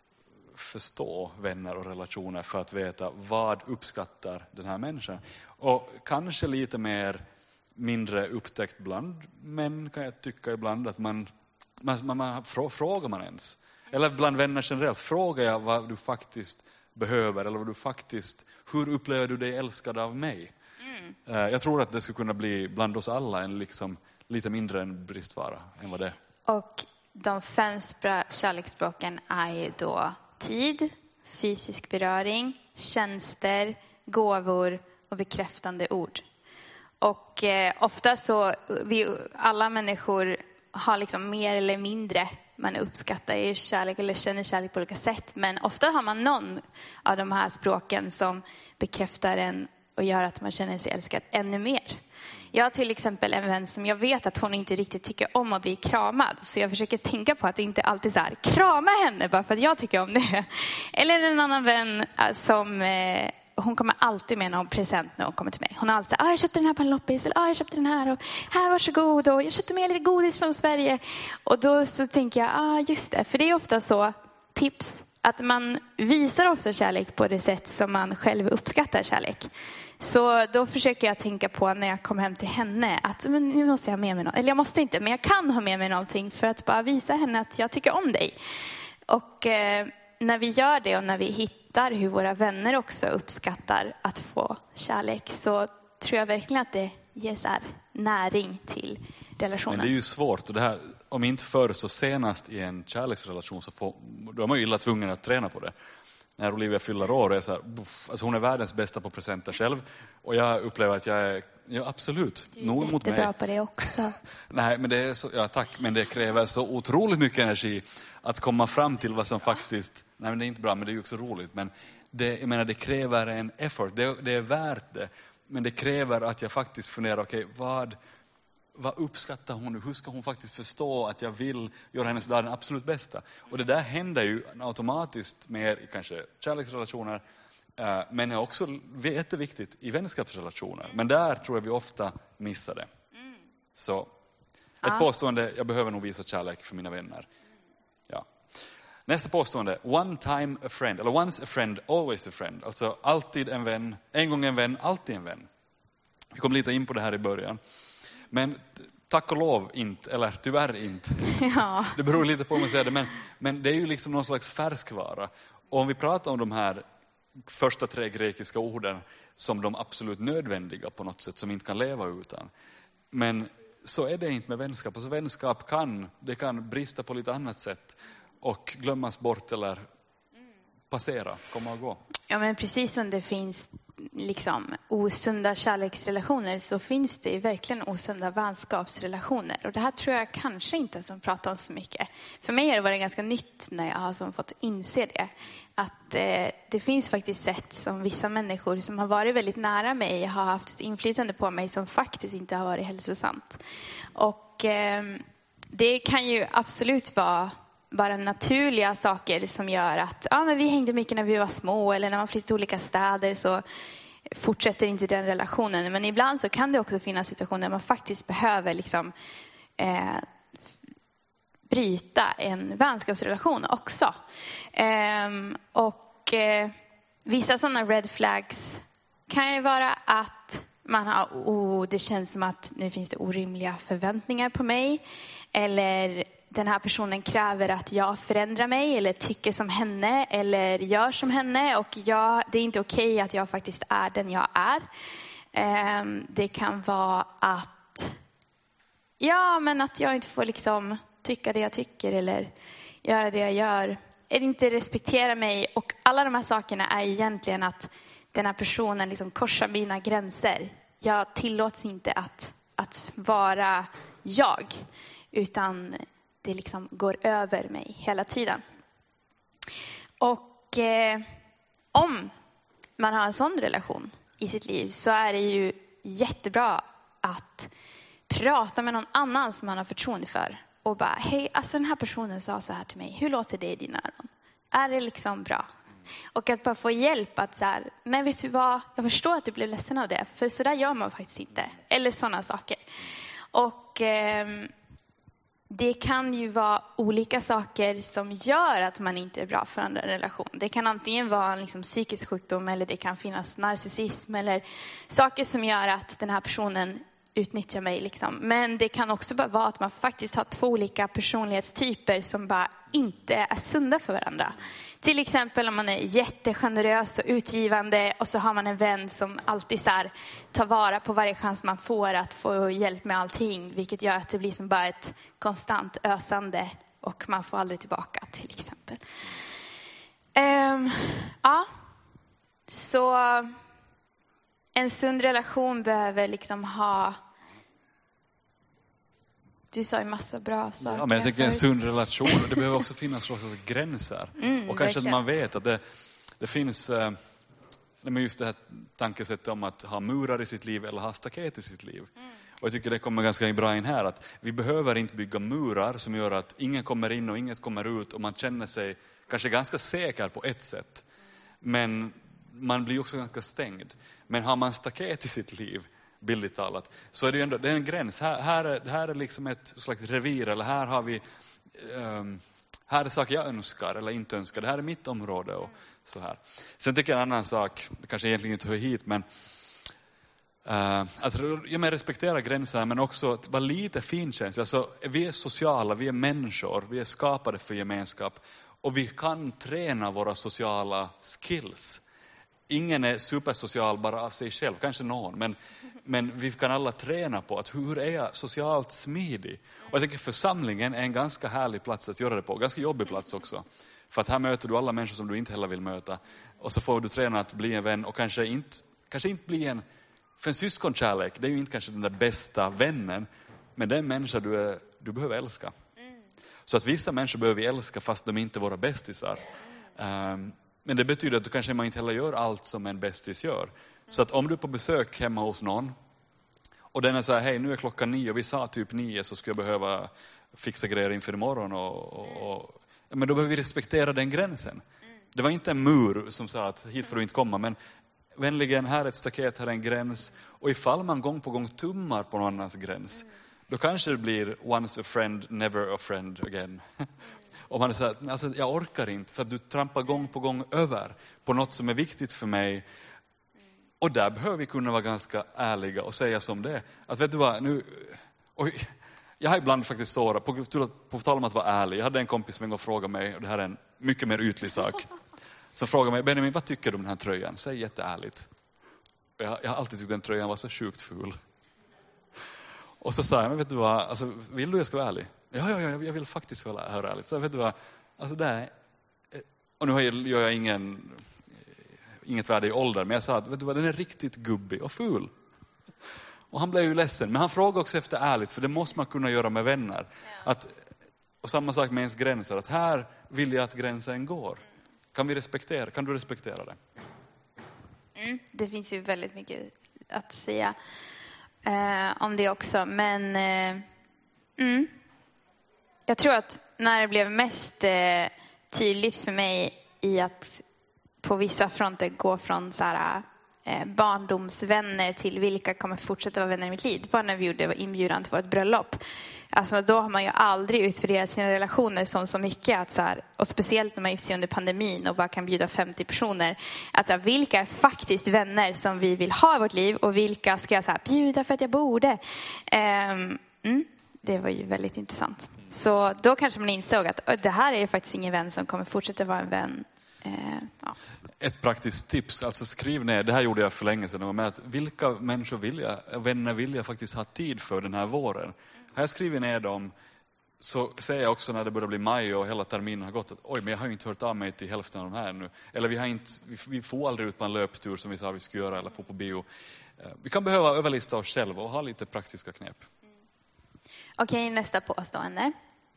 förstå vänner och relationer för att veta vad uppskattar den här människan. Och kanske lite mer mindre upptäckt bland män, kan jag tycka ibland, att man, man, man, man frågar man ens. Eller bland vänner generellt, frågar jag vad du faktiskt behöver eller vad du faktiskt, hur upplever du dig älskad av mig? Mm. Jag tror att det skulle kunna bli bland oss alla en liksom, lite mindre en bristvara än vad det är. Och de fem kärleksspråken är ju då tid, fysisk beröring, tjänster, gåvor och bekräftande ord. Och eh, ofta så, vi alla människor har liksom mer eller mindre, man uppskattar ju kärlek eller känner kärlek på olika sätt. Men ofta har man någon av de här språken som bekräftar en och gör att man känner sig älskad ännu mer. Jag har till exempel en vän som jag vet att hon inte riktigt tycker om att bli kramad. Så jag försöker tänka på att det inte alltid är så här, krama henne bara för att jag tycker om det. Eller en annan vän som... Eh, hon kommer alltid med någon present när hon kommer till mig. Hon har alltid, ah, jag köpte den här på en loppis. Eller ah, jag köpte den här. Och här, varsågod. Och jag köpte med lite godis från Sverige. Och då så tänker jag, ah, just det. För det är ofta så, tips, att man visar ofta kärlek på det sätt som man själv uppskattar kärlek. Så då försöker jag tänka på när jag kommer hem till henne att men nu måste jag ha med mig något. Eller jag måste inte, men jag kan ha med mig någonting för att bara visa henne att jag tycker om dig. Och eh, när vi gör det och när vi hittar hur våra vänner också uppskattar att få kärlek, så tror jag verkligen att det ger så här näring till relationen. Men det är ju svårt. Och det här, om inte förr så senast i en kärleksrelation så får, då är man ju illa tvungen att träna på det. När Olivia fyller år är så här, buff, alltså hon är världens bästa på presenter själv. Och jag upplever att jag är, ja absolut, du är nog mot mig. Jättebra på det också. Nej, men det är så, ja tack, men det kräver så otroligt mycket energi att komma fram till vad som faktiskt, nej men det är inte bra, men det är ju också roligt. Men det, jag menar, det kräver en effort, det, det är värt det. Men det kräver att jag faktiskt funderar, okej, okay, vad... Vad uppskattar hon nu? Hur ska hon faktiskt förstå att jag vill göra hennes dag den absolut bästa? Och det där händer ju automatiskt med kanske kärleksrelationer. Men är också jätteviktigt i vänskapsrelationer. Men där tror jag vi ofta missar det. Så ett ja. påstående, jag behöver nog visa kärlek för mina vänner. Ja. Nästa påstående, one time a friend. Eller once a friend, always a friend. Alltså alltid en vän, en gång en vän, alltid en vän. Vi kom lite in på det här i början. Men tack och lov inte, eller tyvärr inte. Ja. Det beror lite på om man säger det, men, men det är ju liksom någon slags färskvara. Och om vi pratar om de här första tre grekiska orden som de absolut nödvändiga på något sätt, som inte kan leva utan. Men så är det inte med vänskap. Alltså vänskap kan, det kan brista på lite annat sätt och glömmas bort eller passera, komma och gå. Ja, men precis som det finns liksom osunda kärleksrelationer, så finns det verkligen osunda vänskapsrelationer. Och det här tror jag kanske inte som pratar om så mycket. För mig har det varit ganska nytt när jag har som fått inse det. Att eh, det finns faktiskt sätt som vissa människor som har varit väldigt nära mig har haft ett inflytande på mig som faktiskt inte har varit hälsosamt. Och eh, det kan ju absolut vara bara naturliga saker som gör att ja, men vi hängde mycket när vi var små, eller när man flyttade till olika städer så fortsätter inte den relationen. Men ibland så kan det också finnas situationer där man faktiskt behöver liksom, eh, bryta en vänskapsrelation också. Eh, och eh, vissa sådana red flags kan ju vara att man har, oh, det känns som att nu finns det orimliga förväntningar på mig. Eller den här personen kräver att jag förändrar mig eller tycker som henne eller gör som henne. Och jag, det är inte okej att jag faktiskt är den jag är. Um, det kan vara att, ja, men att jag inte får liksom tycka det jag tycker eller göra det jag gör. Eller inte respektera mig. Och alla de här sakerna är egentligen att den här personen liksom korsar mina gränser. Jag tillåts inte att, att vara jag. Utan det liksom går över mig hela tiden. Och eh, om man har en sån relation i sitt liv så är det ju jättebra att prata med någon annan som man har förtroende för. Och bara, hej, alltså den här personen sa så här till mig. Hur låter det i dina öron? Är det liksom bra? Och att bara få hjälp att så här, men vet du vad? Jag förstår att du blev ledsen av det. För så där gör man faktiskt inte. Eller sådana saker. Och eh, det kan ju vara olika saker som gör att man inte är bra för en relation. Det kan antingen vara en liksom psykisk sjukdom eller det kan finnas narcissism eller saker som gör att den här personen utnyttjar mig. Liksom. Men det kan också bara vara att man faktiskt har två olika personlighetstyper som bara inte är sunda för varandra. Till exempel om man är jättegenerös och utgivande och så har man en vän som alltid så här, tar vara på varje chans man får att få hjälp med allting. Vilket gör att det blir som bara ett konstant ösande och man får aldrig tillbaka till exempel. Um, ja, så en sund relation behöver liksom ha... Du sa ju massa bra saker. Ja, men jag tänker en sund relation. Och det behöver också finnas sorts gränser. Mm, och kanske verkligen. Att man vet att det, det finns... Eh, just det här tankesättet om att ha murar i sitt liv eller ha staket i sitt liv. Mm. Och jag tycker det kommer ganska bra in här. Att vi behöver inte bygga murar som gör att ingen kommer in och inget kommer ut. Och man känner sig kanske ganska säker på ett sätt. Men man blir också ganska stängd. Men har man staket i sitt liv, billigt talat, så är det, ändå, det är en gräns. Här, här, är, här är liksom ett slags revir, eller här har vi um, här är saker jag önskar eller inte önskar. Det här är mitt område och så här. Sen tycker jag en annan sak, det kanske egentligen inte hör hit, men uh, alltså, jag med respektera gränser, men också att vara lite finkänslig. Alltså, vi är sociala, vi är människor, vi är skapade för gemenskap och vi kan träna våra sociala skills. Ingen är supersocial bara av sig själv, kanske någon, men, men vi kan alla träna på att hur är jag socialt smidig. Och jag tänker församlingen är en ganska härlig plats att göra det på, ganska jobbig plats också. För att här möter du alla människor som du inte heller vill möta. Och så får du träna att bli en vän och kanske inte, kanske inte bli en, för en syskonkärlek, det är ju inte kanske den där bästa vännen, men det är en människa du, är, du behöver älska. Så att vissa människor behöver vi älska fast de inte är våra bästisar. Um, Men det betyder att du kanske man inte heller gör allt som en bästis gör. Så att om du är på besök hemma hos någon och den är så här, hej nu är klockan nio och vi sa typ nio så ska jag behöva fixa grejer inför imorgon. Och, och, och, men då behöver vi respektera den gränsen. Det var inte en mur som sa att hit får du inte komma, men vänligen, här är ett staket, här är en gräns. Och ifall man gång på gång tummar på någon annans gräns, då kanske det blir once a friend, never a friend again. Och man är så här, alltså, jag orkar inte för att du trampar gång på gång över på något som är viktigt för mig. Och där behöver vi kunna vara ganska ärliga och säga som det är. Att vet du vad, nu... Oj, jag har ibland faktiskt sårat, på, på tal om att vara ärlig. Jag hade en kompis som en gång frågade mig, och det här är en mycket mer ytlig sak. Som frågade mig, Benjamin, vad tycker du om den här tröjan? Säg jätteärligt. Jag, jag har alltid tyckt att den tröjan var så sjukt ful. Och så sa jag, men vet du vad, alltså, vill du jag ska vara ärlig? Ja, ja, ja, jag vill faktiskt vara höra ärligt. Så vet du vad, alltså där, och nu gör jag ingen, inget värde i ålder, men jag sa att vet du vad, den är riktigt gubbig och ful. Och han blev ju ledsen, men han frågade också efter ärligt, för det måste man kunna göra med vänner. Ja. Att, och samma sak med ens gränser, att här vill jag att gränsen går. Kan vi respektera, kan du respektera det? Mm, det finns ju väldigt mycket att säga eh, om det också, men eh, mm. jag tror att när det blev mest eh, tydligt för mig i att på vissa fronter gå från så här eh, barndomsvänner till vilka kommer fortsätta vara vänner i mitt liv. Bara när vi gjorde inbjudan till vårt bröllop. Alltså då har man ju aldrig utvärderat sina relationer som så mycket. Att så här, och speciellt när man är under pandemin och bara kan bjuda femtio personer. Att så här, vilka är faktiskt vänner som vi vill ha i vårt liv och vilka ska jag så här, bjuda för att jag borde. Um, mm, det var ju väldigt intressant. Så då kanske man insåg att det här är faktiskt ingen vän som kommer fortsätta vara en vän. Uh, ja. Ett praktiskt tips, alltså skriv ner, det här gjorde jag för länge sedan, med att vilka människor vill jag, vänner vill jag faktiskt ha tid för den här våren. Har jag skrivit ner dem så säger jag också när det börjar bli maj och hela terminen har gått att oj, men jag har ju inte hört av mig till hälften av de här nu. Eller vi, har inte, vi får aldrig ut på en löptur som vi sa vi ska göra eller få på bio. Vi kan behöva överlista oss själva och ha lite praktiska knep. Okej, nästa påstående.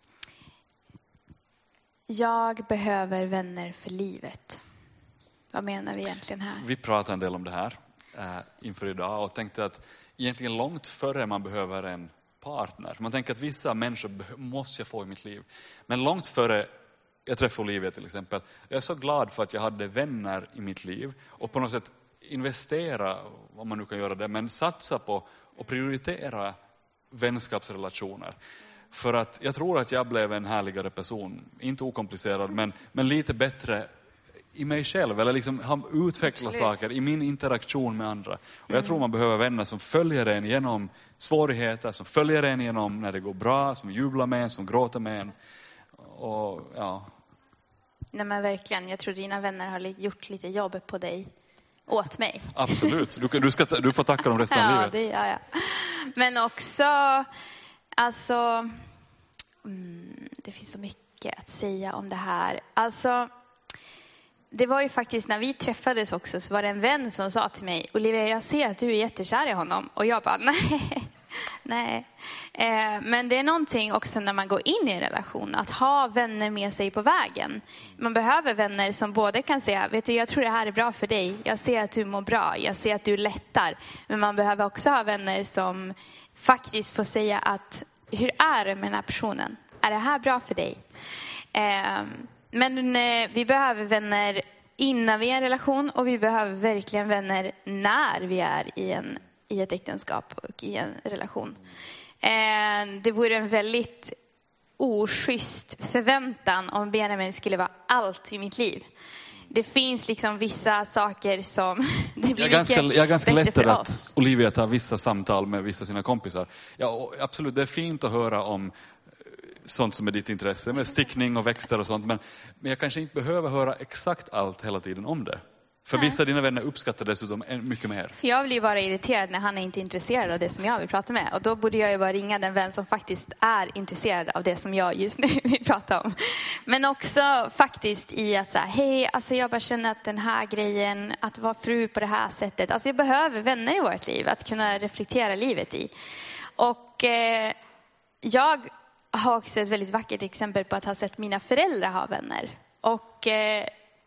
Jag behöver vänner för livet. Vad menar vi egentligen här? Vi pratar en del om det här eh, inför idag och tänkte att egentligen långt före man behöver en partner. Man tänker att vissa människor måste jag få i mitt liv. Men långt före jag träffade Olivia till exempel. Jag är så glad för att jag hade vänner i mitt liv. Och på något sätt investera, om man nu kan göra det, men satsa på och prioritera vänskapsrelationer. För att jag tror att jag blev en härligare person. Inte okomplicerad, men, men lite bättre i mig själv. Eller liksom ha utvecklat saker i min interaktion med andra. Och jag tror man behöver vänner som följer en genom svårigheter. Som följer en genom när det går bra. Som jublar med en, som gråter med en. Och ja. Nej men verkligen, jag tror dina vänner har gjort lite jobb på dig. Åt mig. Absolut, du, du, ska, du får tacka dem resten av ja, livet. Det gör jag. Men också, alltså, mm, det finns så mycket att säga om det här. Alltså, det var ju faktiskt när vi träffades också så var det en vän som sa till mig, Olivia, jag ser att du är jättekär i honom. Och jag bara, nej. Nej, eh, men det är någonting också när man går in i en relation att ha vänner med sig på vägen. Man behöver vänner som både kan säga, vet du, jag tror det här är bra för dig. Jag ser att du mår bra, jag ser att du lättar. Men man behöver också ha vänner som faktiskt får säga att, hur är det med den här personen? Är det här bra för dig? Eh, men eh, vi behöver vänner innan vi är i en relation och vi behöver verkligen vänner när vi är i en i ett äktenskap och i en relation. Det vore en väldigt oschysst förväntan om Benjamin skulle vara allt i mitt liv. Det finns liksom vissa saker som det blir jag är ganska, jag är ganska lättare att oss. Olivia tar vissa samtal med vissa sina kompisar. Ja, absolut, det är fint att höra om sånt som är ditt intresse med stickning och växter och sånt. Men, men jag kanske inte behöver höra exakt allt hela tiden om det. För vissa av dina vänner uppskattar dessutom mycket mer. För jag blir bara irriterad när han är inte intresserad av det som jag vill prata med. Och då borde jag ju bara ringa den vän som faktiskt är intresserad av det som jag just nu vill prata om. Men också faktiskt i att säga, hej, alltså jag bara känner att den här grejen, att vara fru på det här sättet. Alltså jag behöver vänner i vårt liv att kunna reflektera livet i. Och eh, jag har också ett väldigt vackert exempel på att ha sett mina föräldrar ha vänner. Och eh,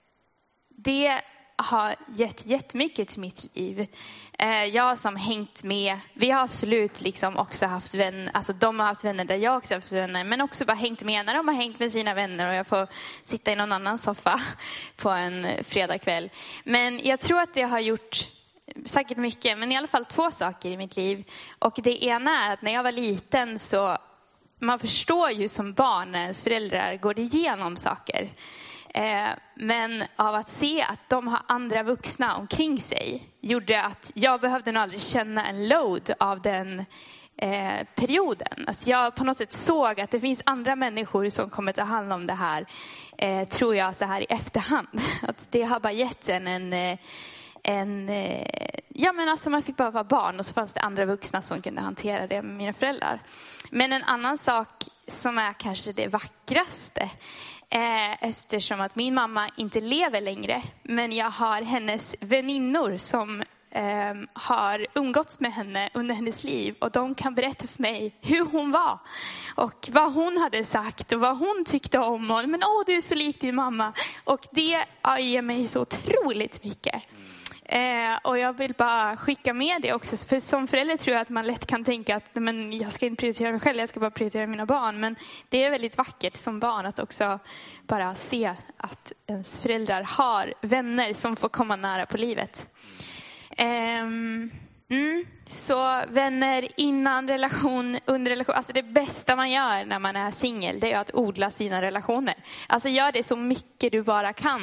det har gett jättemycket till mitt liv. Eh, jag som hängt med, vi har absolut liksom också haft vänner, alltså de har haft vänner där jag också har haft vänner, men också bara hängt med när de har hängt med sina vänner och jag får sitta i någon annan soffa på en fredagkväll. Men jag tror att det har gjort säkert mycket, men i alla fall två saker i mitt liv. Och det ena är att när jag var liten så, man förstår ju som barn när ens föräldrar går igenom saker. Eh, men av att se att de har andra vuxna omkring sig gjorde att jag behövde nog aldrig känna en load av den eh, perioden. Att jag på något sätt såg att det finns andra människor som kommer ta hand om det här, eh, tror jag så här i efterhand. Att det har bara gett en en, en ja men alltså man fick bara vara barn och så fanns det andra vuxna som kunde hantera det med mina föräldrar. Men en annan sak som är kanske det vackraste, Eh, eftersom att min mamma inte lever längre, men jag har hennes väninnor som eh, har umgåtts med henne under hennes liv och de kan berätta för mig hur hon var och vad hon hade sagt och vad hon tyckte om och, men åh, du är så lik din mamma, och det ger mig så otroligt mycket. Eh, och jag vill bara skicka med det också. För som förälder tror jag att man lätt kan tänka att men jag ska inte prioritera mig själv, jag ska bara prioritera mina barn. Men det är väldigt vackert som barn att också bara se att ens föräldrar har vänner som får komma nära på livet. Um, mm, så vänner innan relation, under relation. Alltså det bästa man gör när man är singel, det är att odla sina relationer. Alltså gör det så mycket du bara kan.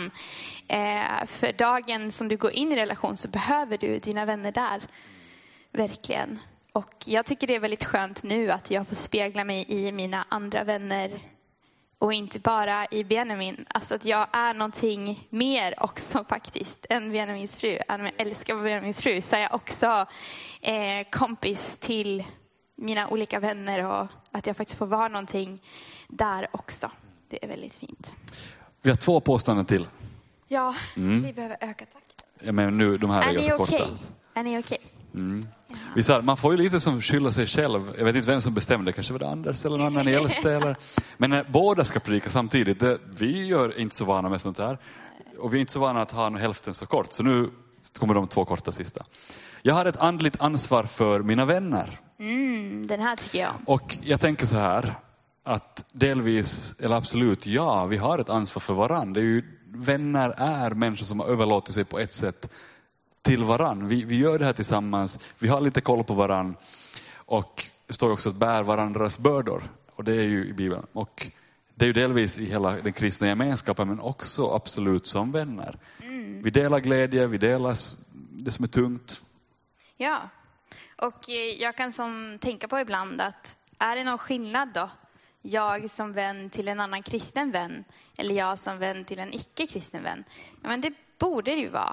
Uh, för dagen som du går in i relation så behöver du dina vänner där. Verkligen. Och jag tycker det är väldigt skönt nu att jag får spegla mig i mina andra vänner. Och inte bara i Benjamin. Alltså att jag är någonting mer också faktiskt än Benjamins fru. Även om jag älskar Benjamins fru så är jag också eh, kompis till mina olika vänner. Och att jag faktiskt får vara någonting där också. Det är väldigt fint. Vi har två påståenden till. Ja, mm. vi behöver öka takten. Ja, men nu, de här är, är ganska okay? korta. Är ni okej? Okay? Mm. Vi sa, man får ju lite som skylla sig själv. Jag vet inte vem som bestämde, kanske var det Anders eller någon annan äldste. Eller... Men när båda ska predika samtidigt, det, vi gör inte så vana med sånt här. Och vi är inte så vana att ha hälften så kort. Så nu kommer de två korta sista. Jag har ett andligt ansvar för mina vänner. Mm, den här tycker jag. Och jag tänker så här, att delvis, eller absolut, ja, vi har ett ansvar för varandra. Det är ju, vänner är människor som har överlåtit sig på ett sätt till varann. Vi, vi gör det här tillsammans. Vi har lite koll på varann. Och det står också att bär varandras bördor. Och det är ju i Bibeln. Och det är ju delvis i hela den kristna gemenskapen. Men också absolut som vänner. Mm. Vi delar glädje. Vi delar det som är tungt. Ja. Och jag kan som tänka på ibland att är det någon skillnad då? Jag som vän till en annan kristen vän. Eller jag som vän till en icke-kristen vän. Ja, men det borde det ju vara.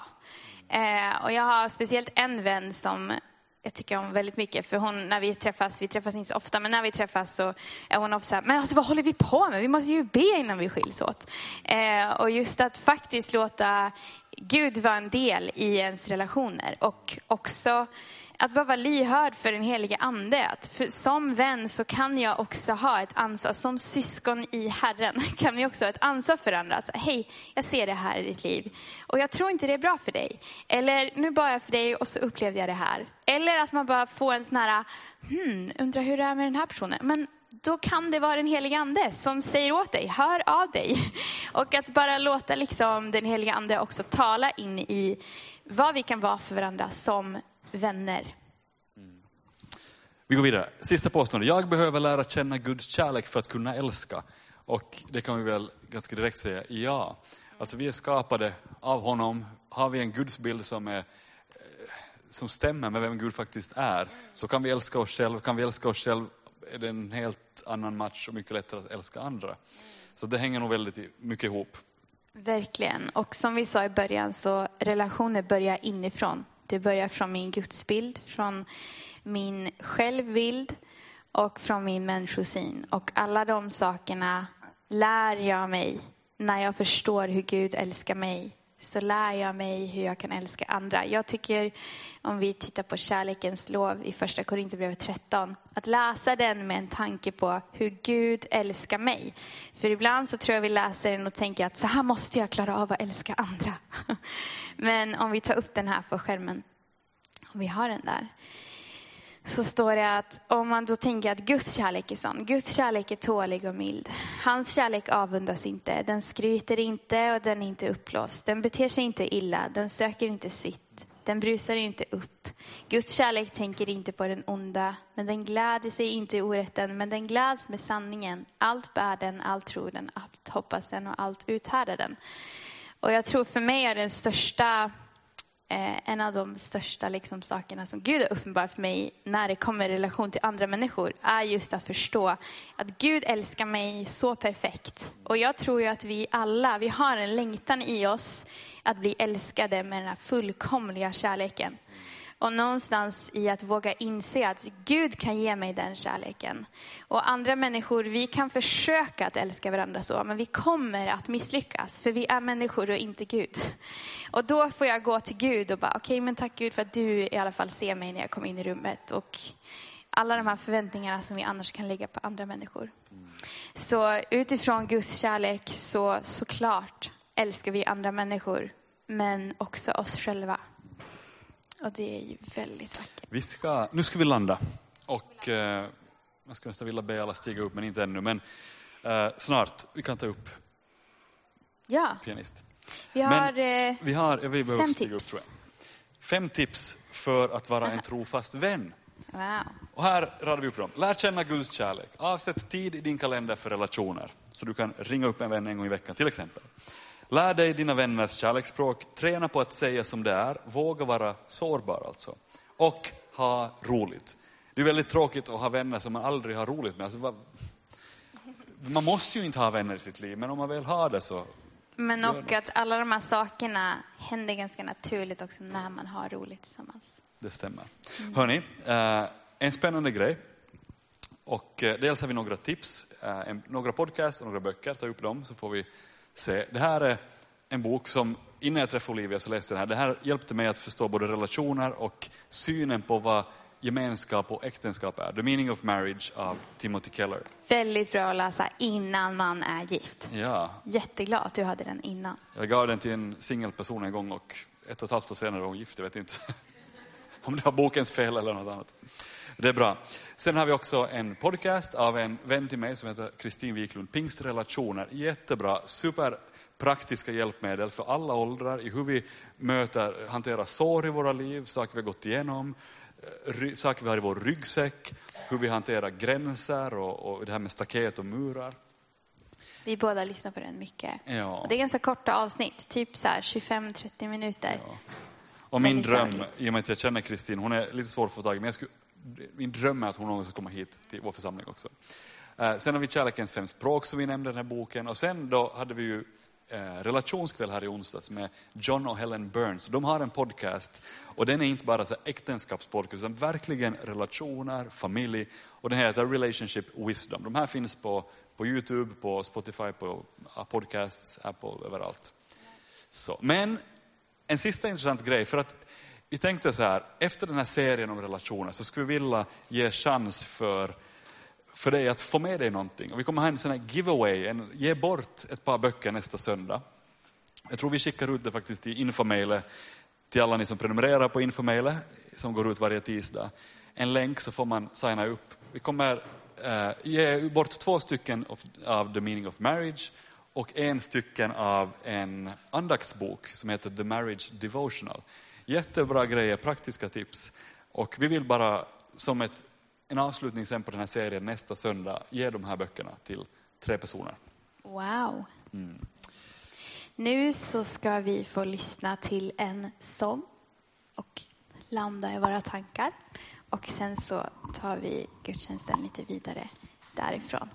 Eh, och jag har speciellt en vän som jag tycker om väldigt mycket. För hon, när vi träffas, vi träffas inte så ofta, men när vi träffas så är hon ofta så här, men alltså vad håller vi på med? Vi måste ju be innan vi skiljs åt. Eh, och just att faktiskt låta Gud vara en del i ens relationer. Och också att bara vara lyhörd för den heliga ande. Att för som vän så kan jag också ha ett ansvar. Som syskon i Herren kan vi också ha ett ansvar för andra. Alltså, hej, jag ser det här i ditt liv. Och jag tror inte det är bra för dig. Eller nu bad jag för dig och så upplevde jag det här. Eller att man bara får en sån här, hmm, undrar hur det är med den här personen. Men då kan det vara den heliga ande som säger åt dig, hör av dig. Och att bara låta liksom den heliga ande också tala in i vad vi kan vara för varandra som vänner. Mm. Vi går vidare. Sista påståendet. Jag behöver lära känna Guds kärlek för att kunna älska. Och det kan vi väl ganska direkt säga ja. Alltså vi är skapade av honom. Har vi en gudsbild som är som stämmer med vem Gud faktiskt är, så kan vi älska oss själv. Kan vi älska oss själv är det en helt annan match och mycket lättare att älska andra. Så det hänger nog väldigt mycket ihop. Verkligen. Och som vi sa i början så relationer börjar inifrån. Det börjar från min gudsbild, från min självbild och från min människosyn. Och alla de sakerna lär jag mig när jag förstår hur Gud älskar mig. Så lär jag mig hur jag kan älska andra. Jag tycker, om vi tittar på kärlekens lov i första Korinthierbrevet tretton, att läsa den med en tanke på hur Gud älskar mig. För ibland så tror jag vi läser den och tänker att så här måste jag klara av att älska andra. Men om vi tar upp den här på skärmen, om vi har den där, så står det att om man då tänker att Guds kärlek är sån. Guds kärlek är tålig och mild. Hans kärlek avundas inte. Den skryter inte och den är inte uppblåst. Den beter sig inte illa. Den söker inte sitt. Den brusar inte upp. Guds kärlek tänker inte på den onda. Men den gläder sig inte i orätten. Men den gläds med sanningen. Allt bär den, allt tror den, allt hoppas den och allt uthärdar den. Och jag tror för mig är den största... Eh, en av de största liksom, sakerna som Gud har uppenbarat för mig när det kommer i relation till andra människor är just att förstå att Gud älskar mig så perfekt. Och jag tror ju att vi alla, vi har en längtan i oss att bli älskade med den här fullkomliga kärleken. Och någonstans i att våga inse att Gud kan ge mig den kärleken. Och andra människor, vi kan försöka att älska varandra så. Men vi kommer att misslyckas. För vi är människor och inte Gud. Och då får jag gå till Gud och bara, okej okay, men tack Gud för att du i alla fall ser mig när jag kommer in i rummet. Och alla de här förväntningarna som vi annars kan lägga på andra människor. Så utifrån Guds kärlek så såklart älskar vi andra människor. Men också oss själva. Och det är ju väldigt vackert. Vi ska, nu ska vi landa. Och eh, jag skulle nästan vilja be alla stiga upp, men inte ännu. Men eh, snart, vi kan ta upp ja. pianist. Vi har, men vi har, vi behöver fem stiga tips. upp tror jag. Fem tips för att vara en trofast vän. Wow. Och här radar vi upp dem. Lär känna Guds kärlek. Avsätt tid i din kalender för relationer. Så du kan ringa upp en vän en gång i veckan till exempel. Lär dig dina vänners kärleksspråk. Träna på att säga som det är. Våga vara sårbar alltså. Och ha roligt. Det är väldigt tråkigt att ha vänner som man aldrig har roligt med. Alltså, vad... Man måste ju inte ha vänner i sitt liv. Men om man väl har det så... Men och att alla de här sakerna händer ganska naturligt också när man har roligt tillsammans. Det stämmer. Mm. Hörrni, eh, en spännande grej. Och eh, dels har vi några tips, eh, en, några podcasts och några böcker. Ta upp dem så får vi se. Det här är en bok som, innan jag träffade Olivia så läste den här. Det här hjälpte mig att förstå både relationer och synen på vad gemenskap och äktenskap är. The Meaning of Marriage av Timothy Keller. Väldigt bra att läsa innan man är gift. Ja. Jätteglad att du hade den innan. Jag gav den till en singelperson en gång och ett och ett halvt år senare var hon gift, jag vet inte. Om det var bokens fel eller något annat. Det är bra. Sen har vi också en podcast av en vän till mig som heter Kristin Wiklund. Pingstrelationer. Jättebra, superpraktiska hjälpmedel för alla åldrar i hur vi möter, hanterar sår i våra liv, saker vi har gått igenom, saker vi har i vår ryggsäck, hur vi hanterar gränser och, och det här med staket och murar. Vi båda lyssnar på den mycket. Ja. Och det är ganska korta avsnitt, typ så här tjugofem till trettio minuter. Ja. Och min dröm, i och med att jag känner Kristin, hon är lite svår att få tag i, men jag skulle, min dröm är att hon någon ska komma hit till vår församling också. Eh, sen har vi Kärlekens fem språk som vi nämnde i den här boken. Och sen då hade vi ju eh, relationskväll här i onsdags med John och Helen Burns. De har en podcast och den är inte bara så äktenskapspodcast utan verkligen relationer, familj. Och den heter Relationship Wisdom. De här finns på, på YouTube, på Spotify, på podcasts, Apple, överallt. Så, men en sista intressant grej, för att vi tänkte så här, efter den här serien om relationer så skulle vi vilja ge chans för, för dig att få med dig någonting. Och vi kommer ha en sån här giveaway, en, ge bort ett par böcker nästa söndag. Jag tror vi skickar ut det faktiskt i infomailet till alla ni som prenumererar på infomailet som går ut varje tisdag. En länk så får man signa upp. Vi kommer eh, ge bort två stycken av, av The Meaning of Marriage och en stycken av en andaktsbok som heter The Marriage Devotional. Jättebra grejer, praktiska tips. Och vi vill bara som ett, en avslutning sen på den här serien nästa söndag ge de här böckerna till tre personer. Wow. Mm. Nu så ska vi få lyssna till en sång och landa i våra tankar. Och sen så tar vi gudstjänsten lite vidare därifrån.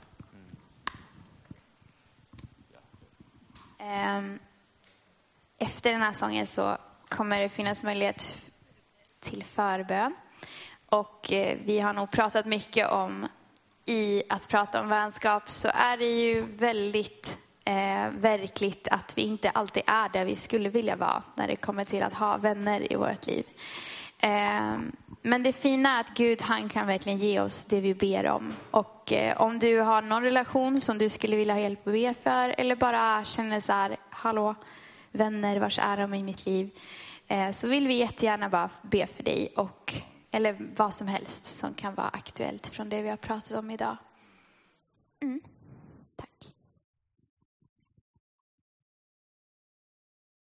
Efter den här sången så kommer det finnas möjlighet till förbön. Och vi har nog pratat mycket om, i att prata om vänskap så är det ju väldigt eh, verkligt att vi inte alltid är där vi skulle vilja vara när det kommer till att ha vänner i vårt liv. Eh, men det fina är att Gud, han kan verkligen ge oss det vi ber om. Och eh, om du har någon relation som du skulle vilja ha hjälp att be för, eller bara känner så här, hallå, vänner, vars är de i mitt liv? Eh, så vill vi jättegärna bara be för dig, och, eller vad som helst som kan vara aktuellt från det vi har pratat om idag. Mm.